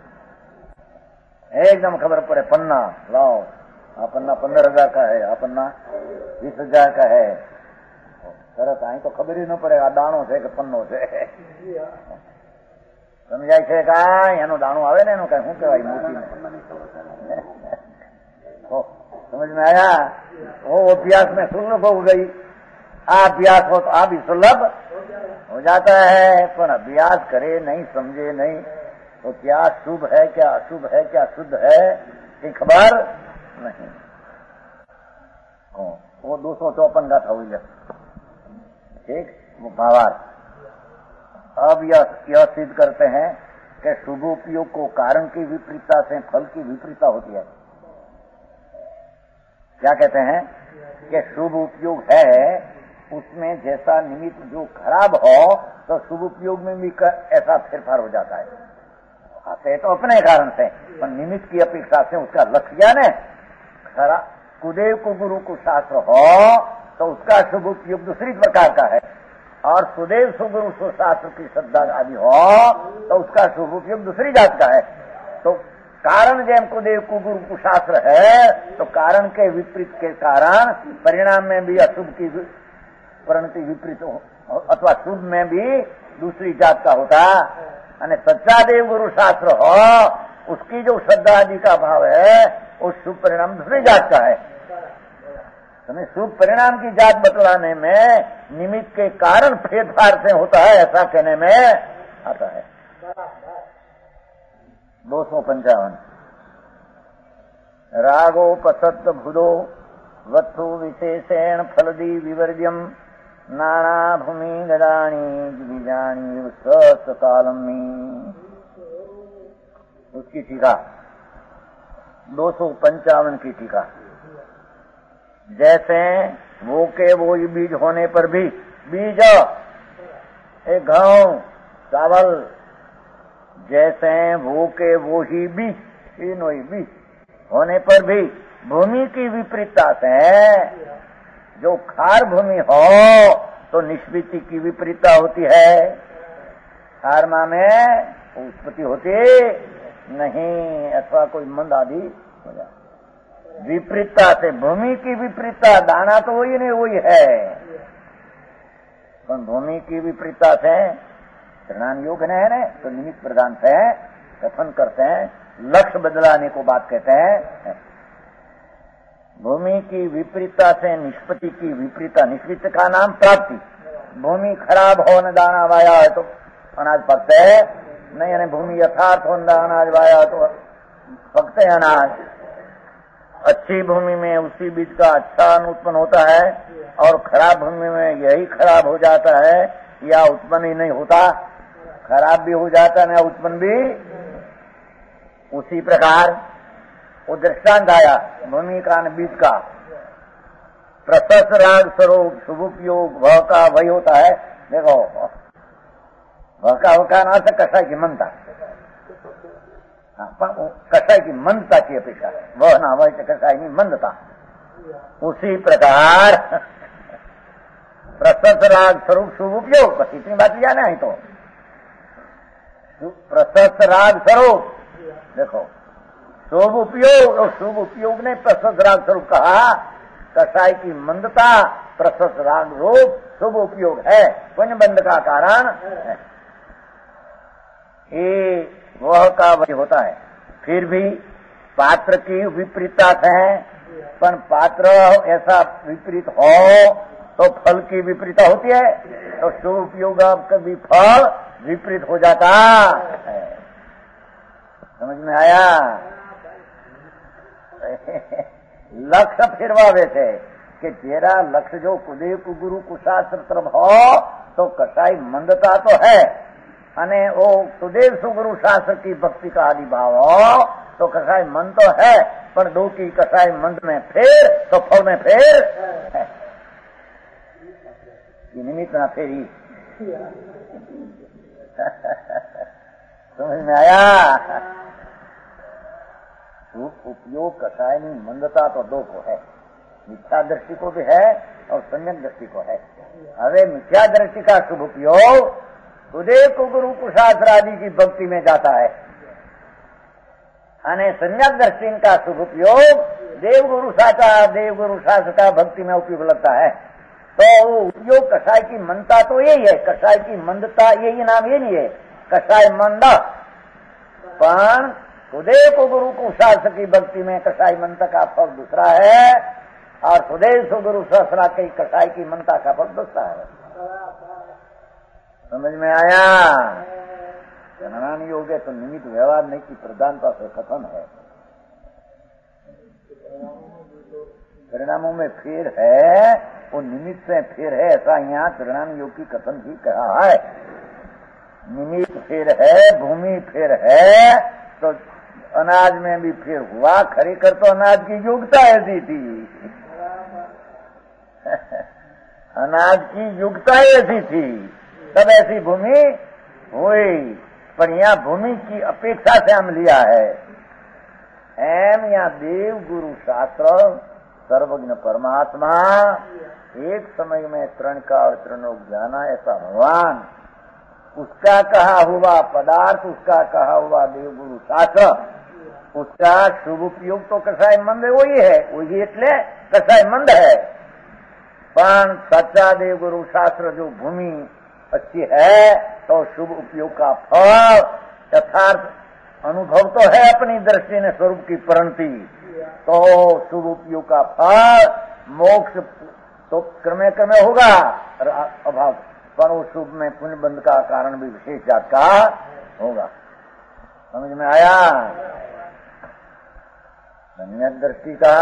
एकदम खबर पड़े पन्ना लाओ आ पन्ना 15,000 का है, आ पन्ना 20,000 का है, तरत आई तो खबर ही न पड़े आ दाणो है कि पन्नो है। समझाय છે કાંઈ એનો દાણો આવે ને એનો કાંઈ શું કહેવાય મોટી समझ में आया? वो अभ्यास में सुलभ हो गई। अभ्यास हो तो भी सुलभ हो जाता है, पर अभ्यास करे नहीं समझे नहीं तो क्या शुभ है क्या अशुभ है क्या शुद्ध है ये खबर नहीं। वो 254 का था हुई ठीक वो भावार्थ। अब यह सिद्ध करते हैं कि शुभ उपयोग को कारण की विपरीतता से फल की विपरीतता होती है। क्या कहते हैं कि शुभ उपयोग है उसमें जैसा निमित्त जो खराब हो तो शुभ उपयोग में भी ऐसा फेरफार हो जाता है। आते तो अपने कारण से पर निमित्त की अपेक्षा से उसका लक्ष्य ने खरा कुदेव को गुरु को शास्त्र हो तो उसका शुभ उपयोग दूसरी प्रकार का है, और सुदेव सुगुरु सुशास्त्र की श्रद्धा आदि हो तो उसका शुभ उपयोग दूसरी जात का है। तो कारण जैम कुदेव कुगुरु कुशास्त्र है तो कारण के विपरीत के कारण परिणाम में भी अशुभ की परिणति विपरीत अथवा शुभ में भी दूसरी जात का होता। અને सच्चा देव गुरु शास्त्र हो उसकी जो श्रद्धा आदि का भाव है उस शुभ परिणाम दूसरी जात का है। हमें शुभ परिणाम की जात बतलाने में निमित्त के कारण फेरफार से होता है ऐसा कहने में आता है। 255 रागोपसत्त भुदो वत्थु विशेषेण फलदी विवर्ज्यम नाना भूमि गदानी बीजानी सकालम में। उसकी टीका 255 की टीका। जैसे वो के वो बीज होने पर भी, बीज एक गेहूं चावल, जैसे वो के वो ही बीज, तीनों ही बीज होने पर भी भूमि की विपरीतता से, जो खार भूमि हो तो निष्पत्ति की विपरीतता होती है, खार माँ में उत्पत्ति होती नहीं, अथवा कोई मंद आदि हो जाए। विपरीतता से, भूमि की विपरीतता, दाना तो वही नहीं वही है, पर भूमि की विपरीतता से परिणाम योग है ना, तो निमित्त प्रदान से कथन करते हैं, लक्ष्य बदलाने को बात कहते हैं। भूमि की विपरीतता से निष्पत्ति की विपरीतता, निष्पत्ति का नाम प्राप्ति। भूमि खराब हो न दाना वाया है तो अनाज पकते है नहीं, यानी भूमि यथार्थ हो न अनाज वाया तो पकते हैं अनाज। अच्छी भूमि में उसी बीज का अच्छा अन्न उत्पन्न होता है, और खराब भूमि में यही खराब हो जाता है, या उत्पन्न ही नहीं होता, खराब भी हो जाता है, उत्पन्न भी। उसी प्रकार वो दृष्टांत आया भूमि का बीज का, प्रशस्त राग स्वरूप शुभोपयोग भ का वही होता है। देखो भ का ना से कषाय की मनता, कषाय की मंदता की अपेक्षा, वह ना वह कषाय की मंदता। उसी प्रकार प्रशस्त राग स्वरूप शुभ उपयोग, बस इतनी बात लिया ना, तो प्रशस्त राग स्वरूप, देखो शुभ उपयोग, और शुभ उपयोग ने प्रशस्त राग स्वरूप कहा, कषाय की मंदता प्रशस्त राग रूप शुभ उपयोग है, पुण्य बंध का कारण है। ये वह का वही होता है। फिर भी पात्र की विपरीतता है, पर पात्र ऐसा विपरीत हो तो फल की विपरीतता होती है, तो शुभ उपयोग कभी फल विपरीत हो जाता है। समझ में आया? लक्ष्य फिरवा वैसे कि तेरा लक्ष्य जो कुदेव कुगुरु कुशास्त्र तरफ हो तो कसाई मंदता तो है, अने वो सुदेव सुगुरु शास्त्र की भक्ति का आदि भाव हो तो कसाई मन तो है, पर दो की कसाई मंद में फेर तो फल में फेर है। ये निमित्त ना फेरी। समझ में आया? उपयोग कसाय में मंदता तो दो को है, मिथ्या दृष्टि को भी है और सम्यक दृष्टि को है। अरे मिथ्या दृष्टि का शुभ उपयोग सुदेव को गुरु कुशास्त्र आदि की भक्ति में जाता है, अने सम्यक दृष्टि का शुभ उपयोग देव गुरु शास्त्र का भक्ति में उपयोग लगता है। तो उपयोग कसाय की मंदता तो यही है, कसाय की मंदता यही नाम ये नहीं है, कसाय मंद। पण सुदेव को गुरु को शास्त्र की भक्ति में कसाई मंत्र का फल दूसरा है, और सुदेव सो गुरु शास्त्र की कसाई की मंत्र का फल दूसरा है। समझ में आया? जननान योग है तो निमित्त व्यवहार नहीं की प्रधानता से कथन है, परिणामों में फेर है, वो निमित्त से फेर है, ऐसा यहाँ परिणाम योग की कथन भी कहा है। निमित्त फेर है, भूमि फेर है, तो अनाज में भी फेर हुआ। खरी कर तो अनाज की योग्यता ऐसी थी, अनाज की योग्यता ऐसी थी, तब ऐसी भूमि हुई। पर यहाँ भूमि की अपेक्षा से हम लिया है। एम या देव गुरु शास्त्र सर्वज्ञ परमात्मा एक समय में त्रण का और त्रणों जाना, ऐसा भगवान, उसका कहा हुआ पदार्थ, उसका कहा हुआ देव गुरु शास्त्र, उसका शुभ उपयोग तो कसाय मंद वही है, वही એટલે कसाय मंद है। पण सच्चा देव गुरु शास्त्र जो भूमि अच्छी है तो शुभ उपयोग का फल यथार्थ अनुभव तो है अपनी दृष्टि ने स्वरूप की परंती, तो शुभ उपयोग का फल मोक्ष तो क्रमे क्रमे होगा अभाव, पर वो शुभ में पुण्य बंध का कारण भी विशेष जात का होगा। समझ में आया? सम्यक दृष्टि का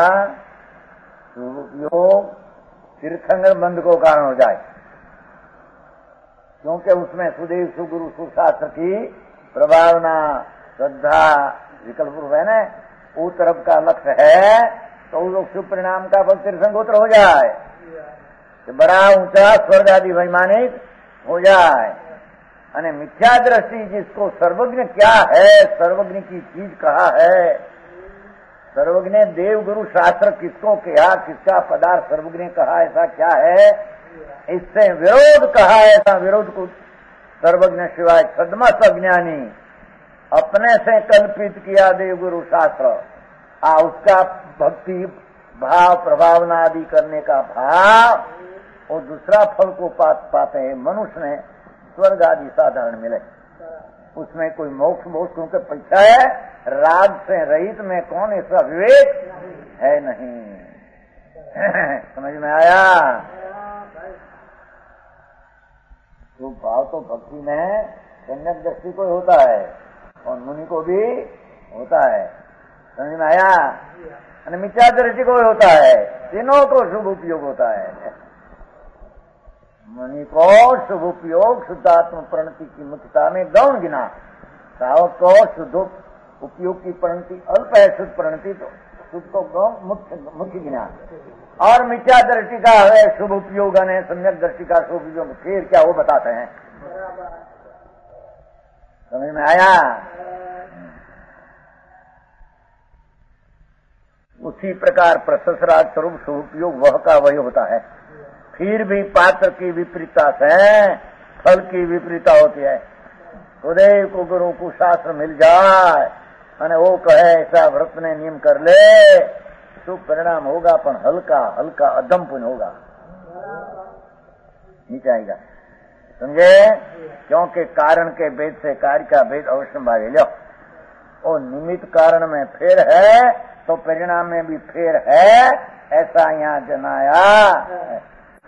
उपयोग तीर्थंकर बंध को कारण हो जाए, क्योंकि उसमें सुदेव सुगुरु सुशास्त्र की प्रभावना श्रद्धा विकल्प रूप है न, वो तरफ का लक्ष्य है तो उस शुभ परिणाम का फल तीर्थंकोत्र हो जाए, तो बड़ा ऊंचा स्वर्ग आदि वैमानिक हो जाए। अने मिथ्या दृष्टि जिसको सर्वज्ञ क्या है, सर्वज्ञ की चीज कहा है, सर्वज्ञ देव गुरु शास्त्र किसको कहा, किसका पदार्थ सर्वज्ञ कहा, ऐसा क्या है, इससे विरोध कहा, ऐसा विरोध को सर्वज्ञ सिवाय छद्मस अज्ञानी अपने से कल्पित किया देव गुरु शास्त्र, उसका भक्ति भाव प्रभावना आदि करने का भाव और दूसरा फल को पाते हैं। मनुष्य ने स्वर्ग आदि साधारण मिले, उसमें कोई मोक्ष मोक्ष क्योंकि पैसा है, राग से रहित में कौन ऐसा विवेक है नहीं। समझ में आया? तो भाव तो भक्ति में सम्यक दृष्टि को होता है और मुनि को भी होता है। समझ में आया? मिथ्या दृष्टि को होता है, तीनों को शुभ उपयोग होता है। मुनि को शुभ उपयोग शुद्धात्म प्रणति की मुख्यता में गौण गिना, सावक को शुद्ध उपयोग की प्रणति अल्प है, शुद्ध प्रणति तो शुद्ध को गौण मुख्य गिना, और मिथ्या दृष्टि का है शुभ उपयोग है, सम्यक दृष्टि का शुभ उपयोग फिर क्या वो बताते हैं। समझ में आया? उसी प्रकार प्रशस्राज स्वरूप शुभ उपयोग वह का वही होता है, फिर भी पात्र की विपरीतता से फल की विपरीतता होती है। गुरुदेव को गुरु को शास्त्र मिल जाए और वो कहे ऐसा व्रत ने नियम कर ले, शुभ परिणाम होगा, पर हल्का हल्का अधम पुण्य होगा, नीचे आएगा। समझे? क्योंकि कारण के भेद से कार्य का भेद अवश्य भागे लो, और निमित्त कारण में फेर है तो परिणाम में भी फेर है, ऐसा यहाँ जनाया।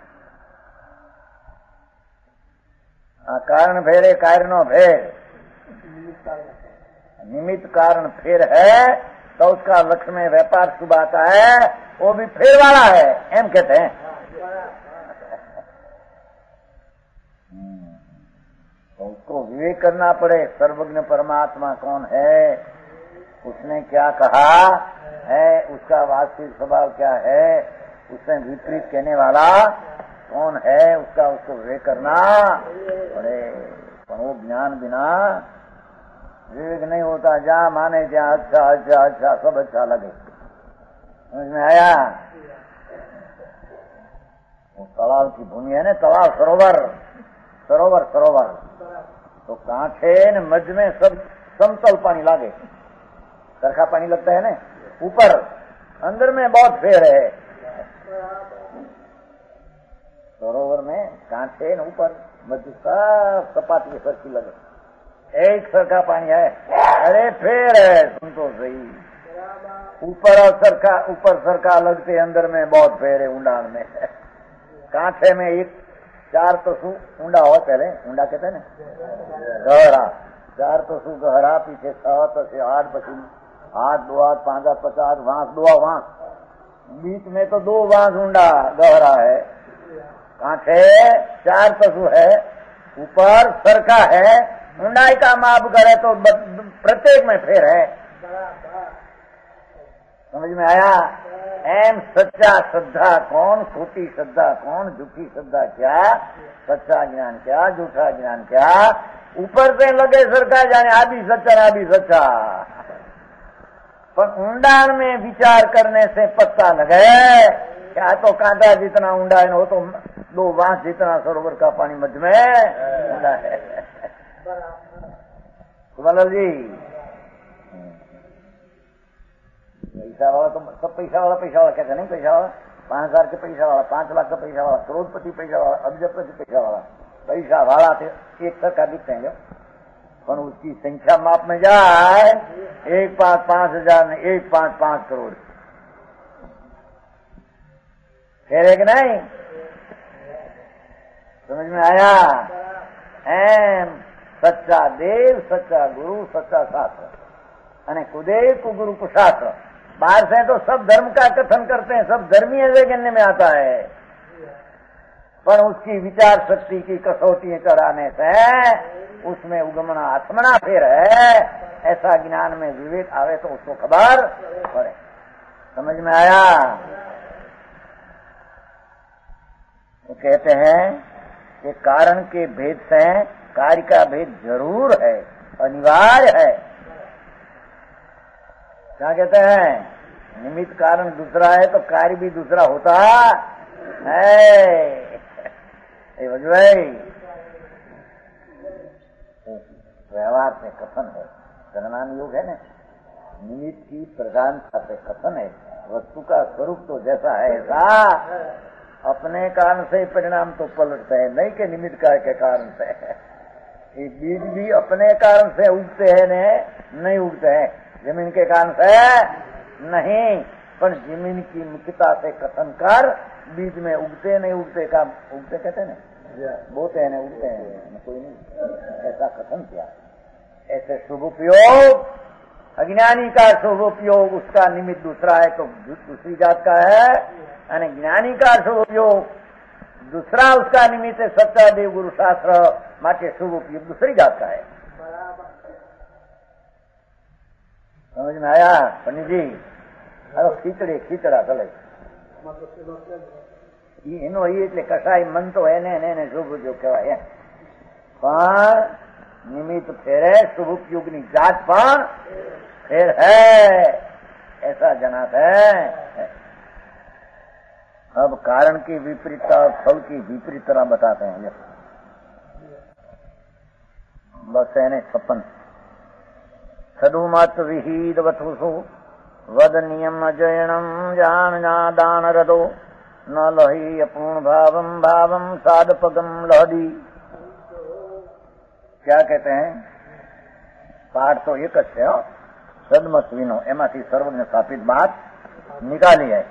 कारण फेरे कारणों फेर, निमित्त कारण फेर है तो उसका लक्ष्य में व्यापार शुभ आता है, वो भी फेर वाला है, एम कहते हैं। तो उसको विवेक करना पड़े, सर्वज्ञ परमात्मा कौन है, उसने क्या कहा है, उसका वास्तविक स्वभाव क्या है, उससे विपरीत कहने वाला कौन है, उसका उसको विवेक करना पड़े। पर वो ज्ञान बिना विवेक नहीं होता, जहाँ माने जहाँ अच्छा अच्छा अच्छा सब अच्छा लगे। समझ में आया? वो तालाब की भूमि है ना, तालाब सरोवर सरोवर सरोवर, तो कांठे न मध्य में सब समतल पानी लागे, सरखा पानी लगता है ना ऊपर, अंदर में बहुत फेर है। सरोवर में कांठे न ऊपर मध्य सब सपाट की सरकी लगे, एक सरखा पानी है, अरे फेर है, सुन तो सही, ऊपर सरखा लगते, अंदर में बहुत फेर है ऊंडान में। कांठे में एक 4 तसु ऊंडा हो, पहले ऊंडा कहते हैं ना गहरा, 4 तसु गहरा, पीछे 7 से 8, पची 8 2 8 5 8 50 वांस 2 वांस, बीच में तो 2 वांस ऊंडा गहरा है। कांठे 4 तसु है, ऊपर सरका है, ऊंडाई का माप करे तो प्रत्येक में फेर है। समझ में आया? एम सच्चा श्रद्धा कौन, खोटी श्रद्धा कौन, झूठी श्रद्धा क्या, सच्चा ज्ञान क्या, झूठा ज्ञान क्या, ऊपर से लगे सरका जाने आ भी सच्चा ना भी सच्चा, पर ऊंडान में विचार करने से पता लगे क्या, तो कांटा जितना ऊंडा है वो तो 2 वांस जितना सरोवर का पानी मध्य में ऊंडा है। सुमल जी, पैसा वाला तो सब पैसा वाला कहते नहीं, पैसा वाला 5,000 के पैसा वाला, 5 लाख का पैसा वाला, करोड़पति पैसा वाला, अब्जपति पैसा वाला थे एक सरकार दिखते हैं, पर उसकी संख्या माप में जाए 1,5,5,000 ने 1,5,5 करोड़, कह रहे कि नहीं? समझ में आया? एम सच्चा देव, सच्चा गुरु, सच्चा शास्त्र, અને કુદેવ કુ ગુરુ કુ શાસ્ત્ર बाहर से तो सब धर्म का कथन करते हैं, सब धर्मी ऐसे गिनने में आता है, पर उसकी विचार शक्ति की कसौटी चढ़ाने से उसमें उगमना आत्मना फिर है। ऐसा ज्ञान में विवेक आवे तो उसको खबर पड़े। समझ में आया? तो कहते हैं कि कारण के भेद से कार्य का भेद जरूर है, अनिवार्य है। क्या कहते हैं? निमित्त कारण दूसरा है तो कार्य भी दूसरा होता है। भाई व्यवहार से कथन है, गणमान योग है ना, निमित्त की प्रधानता से कथन है। वस्तु का स्वरूप तो जैसा है ऐसा अपने कारण से परिणाम तो पलटते हैं, नहीं कि निमित्त के कारण से। ये बीज भी अपने कारण से उगते हैं नहीं उगते हैं, जमीन के कारण से नहीं, पर जमीन की मुख्यता से कथन कर बीज में उगते नहीं उगते का उगते कहते हैं, बोते हैं नहीं उगते हैं, कोई नहीं, ऐसा कथन किया। ऐसे शुभ उपयोग, अज्ञानी का शुभ उपयोग उसका निमित्त दूसरा है तो दूसरी जात का है, यानी ज्ञानी का शुभ उपयोग दूसरा उसका निमित्त है, सच्चा देव गुरु शास्त्र माटे शुभ उपयोग दूसरी जात का है। समझ में आया पंडित जी? अरे खीचड़ा चले એનો એટલે કસાય મન તો એને શુભ ઉપયોગ કહેવાય, પણ નિમિત્ત ફેરે શુभ उपयोगની जात પણ फेर है, ऐसा जनात है। अब कारण की विपरीतता और फल की विपरीतता बताते हैं। बस है 56 सदुमत विहीद वथुसु वद नियम अजयणम जान दान रदो न लही अपूर्ण भावम भावम साधपगम लहदी। क्या कहते हैं? पाठ तो एक है, सदमत विनो, एमाथी सर्वज्ञ स्थापित बात निकाली है।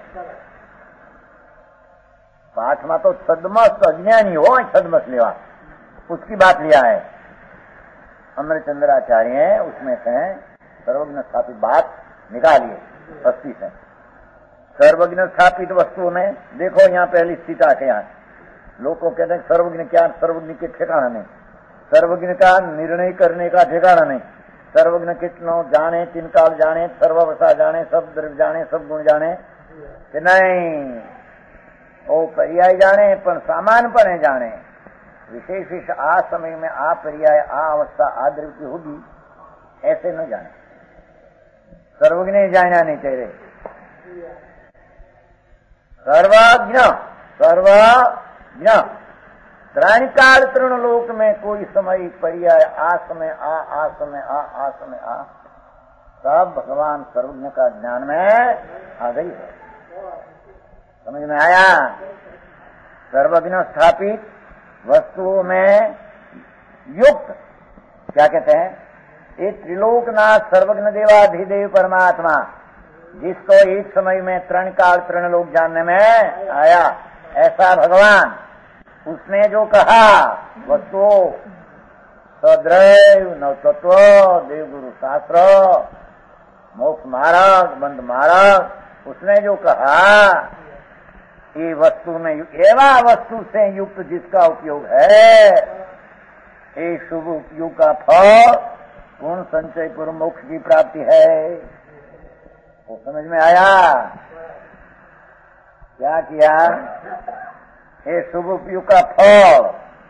पाठ में तो सदमत अज्ञानी हो सदमत लेवा, उसकी बात लिया है अमरचंद्राचार्य, उसमें से सर्वज्ञ स्थापित बात निकाली है 80 से। सर्वज्ञ स्थापित वस्तुओं में देखो, यहाँ पहली स्थिति आके यहाँ लोग को कहते हैं सर्वज्ञ क्या, सर्वज्ञ के ठिकाना नहीं, सर्वज्ञ का निर्णय करने का ठिकाना नहीं। सर्वज्ञ कितनों जाने, तीन काल जाने, सर्वावस्था जाने, सब द्रव्य जाने, सब गुण जाने कि नहीं, वो पर्याय जाने पर सामान पर जाने। विशेष आ समय में आ पर्याय, आ अवस्था, आ द्रव्य की होगी, ऐसे न जाने। सर्वज्ञ जाना नहीं चाहिए। सर्वज्ञ त्राण काल तृण लोक में कोई समय पर्याय, आ समय आ समय आ समय आ, सब भगवान सर्वज्ञ का ज्ञान में आ गई है। समझ में आया? सर्वज्ञ स्थापित वस्तुओं में युक्त क्या कहते हैं? ये त्रिलोकनाथ सर्वज्ञ देवाधिदेव परमात्मा, जिसको एक समय में तृण काल तृण लोक जानने में आया, ऐसा भगवान उसने जो कहा वस्तु सदैव नवतत्व देव गुरु शास्त्र मोक्ष मार्ग बंद मार्ग, उसने जो कहा ये वस्तु में एवं वस्तु से युक्त जिसका उपयोग है, ये शुभ उपयोग का फल पूर्ण संचय पूर्व मोक्ष की प्राप्ति है। वो समझ में आया? क्या किया? ये शुभ उपयोग का फल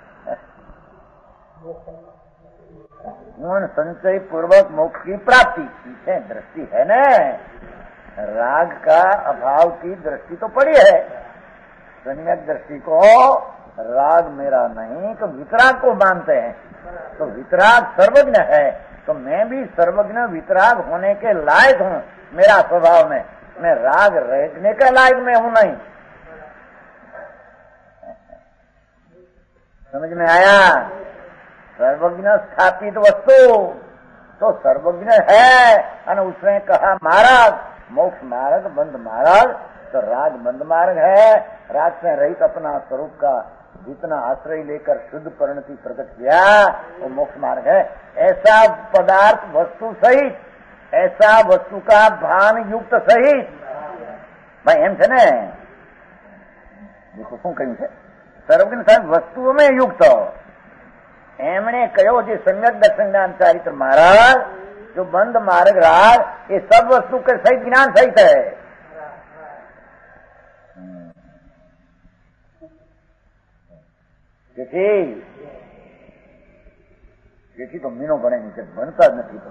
पूर्ण संचय पूर्वक मोक्ष की प्राप्ति, पीछे दृष्टि है न, राग का अभाव की दृष्टि तो पड़ी है। सम्यक दृष्टि को राग मेरा नहीं तो वितराग को मानते हैं, तो वितराग सर्वज्ञ है, तो मैं भी सर्वज्ञ वितराग होने के लायक हूँ। मेरा स्वभाव में मैं राग रखने के लायक में हूँ नहीं। समझ में आया? सर्वज्ञ स्थापित वस्तु तो सर्वज्ञ है, और उसने कहा मार्ग मोक्ष मार्ग बंद मार्ग, तो राग बंद मार्ग है। राग से रहित अपना स्वरूप का जितना आश्रय लेकर शुद्ध परिणति प्रकट किया वो मोक्ष मार्ग है। ऐसा पदार्थ वस्तु सहित ऐसा वस्तु का भान युक्त सहित भाई एम છે ને દેખો શું કહ્યું છે સર્વજ્ઞ સાહેબ વસ્તુઓ में युक्त એમણે કહ્યો જે सम्यक दर्शन ज्ञान चरित्र महाराज जो बंद मार्ग राग ये सब वस्तु के सहित ज्ञान सहित है। જેથી તો મીનો બને નીચે બનતા જ નથી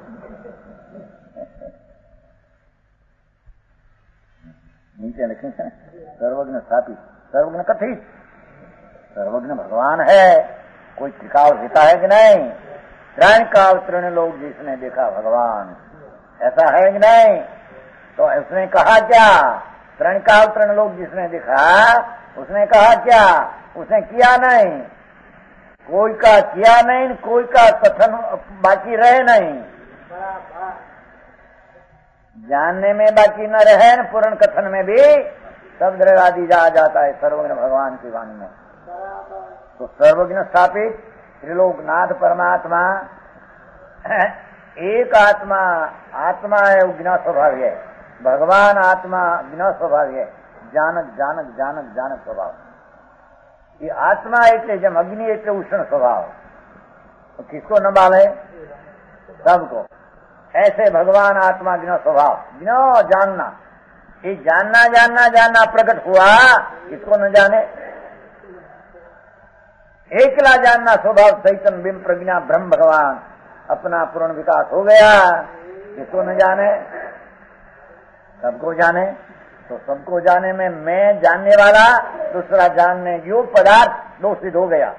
नीचे लिखे છે सर्वज्ञ स्थापित सर्वज्ञ कथित सर्वज्ञ भगवान है कोई टिकाव देता है कि नहीं। त्रण काल तृण लोग जिसने देखा भगवान ऐसा है कि नहीं। तो उसने कहा क्या तृण काल तृण लोग जिसने देखा उसने कहा क्या उसने किया नहीं कोई का किया नहीं कोई का कथन बाकी रहे नहीं जानने में बाकी न रहे न पूर्ण कथन में भी शब्द आदि जा जाता है सर्वज्ञ भगवान की वाणी में। तो सर्वज्ञ स्थापित त्रिलोकनाथ परमात्मा एक आत्मा आत्मा है वो ज्ञा स्वभाव है भगवान आत्मा ज्ञा स्वभाव है जानक जानक जानक जानक स्वभाव। ये आत्मा એટલે જેમ अग्नि એટલે उष्ण स्वभाव तो किसको न बाले सबको ऐसे भगवान आत्मा ज्ञ स्वभाव ज्ञ जानना ये जानना जानना जानना प्रकट हुआ किसको न जाने एकला जानना स्वभाव चैतन्य बिंब प्रज्ञा ब्रह्म भगवान अपना पूर्ण विकास हो गया किसको न जाने सबको जाने। तो सबको जाने में मैं जानने वाला दूसरा जानने यो पदार्थ दो सिद्ध हो गया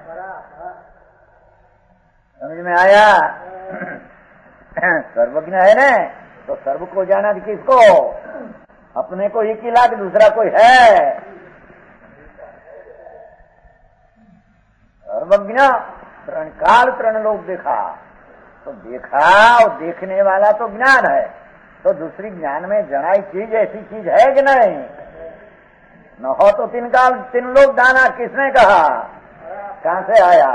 समझ में आया। सर्वज्ञ है ना तो सर्व को जाना किसको अपने को एक ही लाख दूसरा कोई है सर्वज्ञ तृण काल तृण लोग देखा तो देखा और देखने वाला तो ज्ञान है तो दूसरी ज्ञान में जनाई चीज ऐसी चीज है कि नहीं न हो तो तीन काल तीन लोग जाना किसने कहा कहां से आया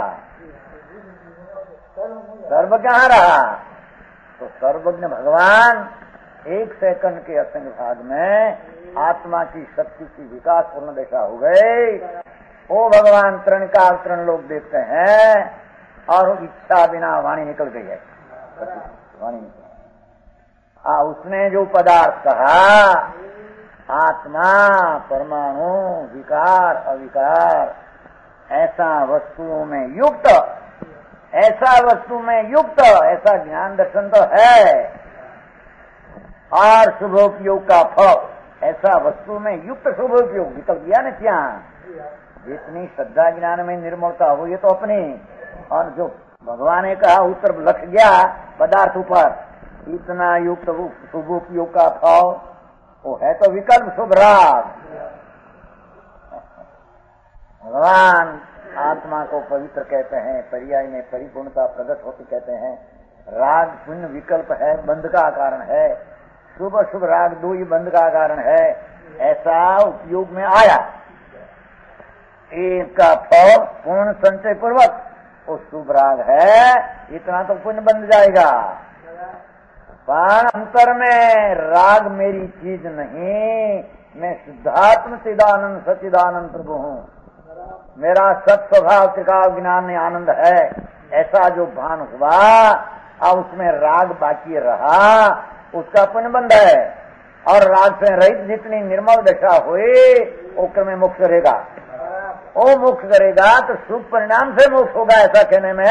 सर्व कहां रहा। तो सर्वज्ञ भगवान एक सेकंड के असंग भाग में आत्मा की शक्ति की विकास पूर्ण दशा हो गई वो भगवान तृण काल तृण लोग देखते हैं और इच्छा बिना वाणी निकल गई है वाणी निकल उसने जो पदार्थ कहा आत्मा परमाणु विकार अविकार ऐसा वस्तुओं में युक्त ऐसा वस्तु में युक्त ऐसा ज्ञान दर्शन तो है और शुभोपयोग का फल ऐसा वस्तु में युक्त शुभोपयोग निकल गया न क्या जितनी श्रद्धा ज्ञान में निर्मलता हो ये तो अपनी और जो भगवान ने कहा उत्तर लक्ष्य गया पदार्थ ऊपर इतना युक्त शुभोपयोग का फल वो है तो विकल्प शुभ राग। भगवान आत्मा को पवित्र कहते हैं पर्याय में परिपूर्णता प्रकट होती कहते हैं राग पुण्य विकल्प है बंध का कारण है शुभ शुभ राग दो ही बंध का कारण है ऐसा उपयोग में आया एक का फल पूर्ण संचय पूर्वक वो शुभ राग है इतना तो पुण्य बन जाएगा पर अंतर में राग मेरी चीज नहीं मैं शुद्धात्म चिदानंद सचिदानंद प्रभु हूँ मेरा सत स्वभाव त्रिकाल ज्ञान में आनंद है ऐसा जो भान हुआ और उसमें राग बाकी रहा उसका पुण्य बंध है और राग से रहित जितनी निर्मल दशा हुई वो क्रम मोक्ष करेगा वो मोक्ष करेगा तो शुभ परिणाम से मोक्ष होगा ऐसा कहने में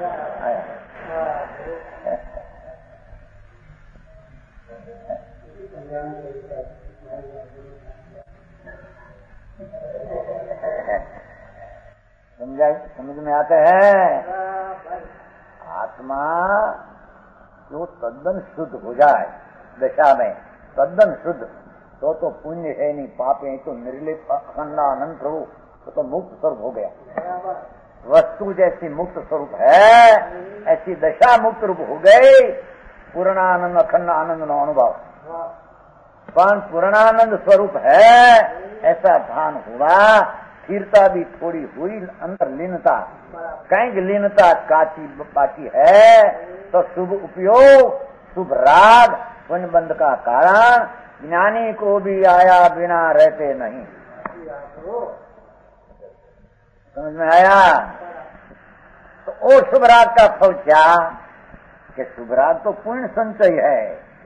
समझ में आते हैं आत्मा जो तद्दन शुद्ध हो जाए दशा में तद्दन शुद्ध तो पुण्य है नहीं पाप है तो निर्लिप अखंडानंद प्रभु तो मुक्त स्वरूप हो गया वस्तु जैसी मुक्त स्वरूप है ऐसी दशा मुक्त रूप हो गई पूर्णानंद अखंड आनंद नो अनुभव पर पूर्णानंद स्वरूप है ऐसा भान हुआ स्थिरता भी थोड़ी हुई अंदर लीनता कहीं लीनता काची बाकी है तो शुभ उपयोग शुभ राग पुण्य बंध का कारण, ज्ञानी को भी आया बिना रहते नहीं। समझ में आया? तो वो शुभ राग का फल क्या कि शुभ राग तो पुण्य संचय है,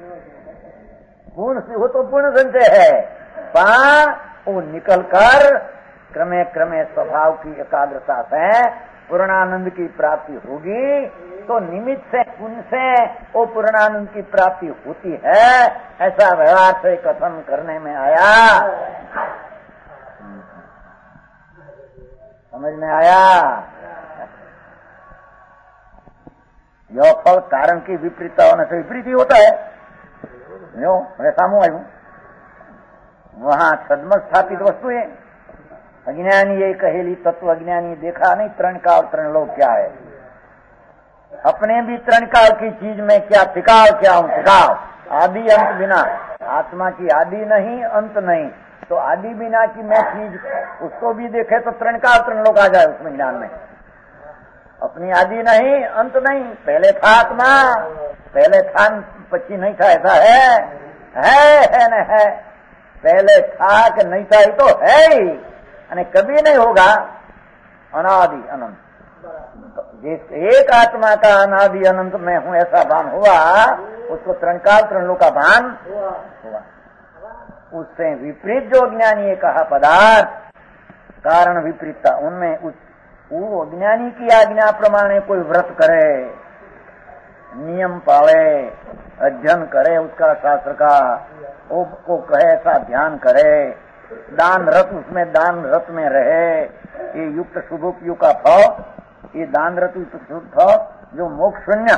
वो तो पुण्य संचय है, पर वो निकल कर क्रमे क्रमे स्वभाव की एकाग्रता से पूर्णानंद की प्राप्ति होगी। तो निमित्त से पुण्य से वो पूर्णानंद की प्राप्ति होती है, ऐसा व्यवहार से कथन करने में आया। समझ में आया? यह फल कारण की विपरीतता होने से विपरीत ही होता है। यो मैं सामू आयु वहां छद्म स्थापित वस्तु है। अज्ञानी ये कहेली तत्व अज्ञानी देखा नहीं तृण काल तृण लोग क्या है। अपने भी तृण काल की चीज में क्या टिकाव, क्या हूं टिकाव, आदि अंत बिना। आत्मा की आदि नहीं अंत नहीं, तो आदि बिना की मैं चीज उसको भी देखे तो तृण काल तृण लोग आ जाए उसमें ज्ञान में। अपनी आदि नहीं अंत नहीं, पहले था आत्मा, पहले था पक्षी नहीं था, ऐसा है न है। पहले था कि नहीं था, ये तो है ही, यानी कभी नहीं होगा। अनादि अनंत, जिस एक आत्मा का अनादि अनंत में हूं ऐसा भान हुआ, उसको तृणकाल तृणलोक का भान हुआ। उससे विपरीत जो ज्ञानी कहा पदार्थ कारण विपरीतता, उनमें वो ज्ञानी की आज्ञा प्रमाणे कोई व्रत करे, नियम पाले, अध्ययन करे उसका शास्त्र का, को कहे ऐसा ध्यान करे, दान रत उसमें दान रत में रहे, ये युक्त शुभोपयोग का फल, ये दान रत शुभ फल जो मोक्ष शून्य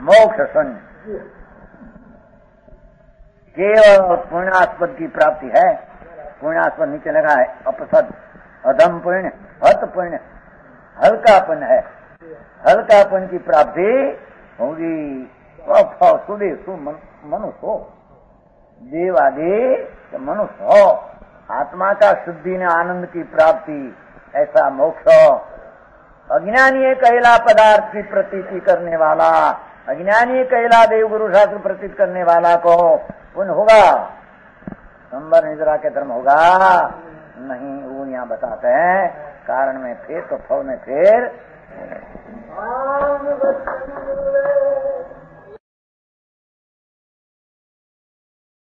केवल पुण्यास्पद की प्राप्ति है। पुण्यास्पद नीचे लगा है अपसद, अधम पुण्य, हत पुण्य, हल्कापन है। हल्कापन की प्राप्ति होगी सुदेव मनुष्य हो, देव आदि मनुष्य हो। आत्मा का शुद्धि ने आनंद की प्राप्ति, ऐसा मोक्ष। अज्ञानी कहला पदार्थ की प्रतीति करने वाला, अज्ञानी कहला देव गुरु शास्त्र प्रतीत करने वाला को पुण्य होगा, संबर निद्रा के धर्म होगा नहीं। वो यहाँ बताते हैं कारण में फिर तो फल में फिर।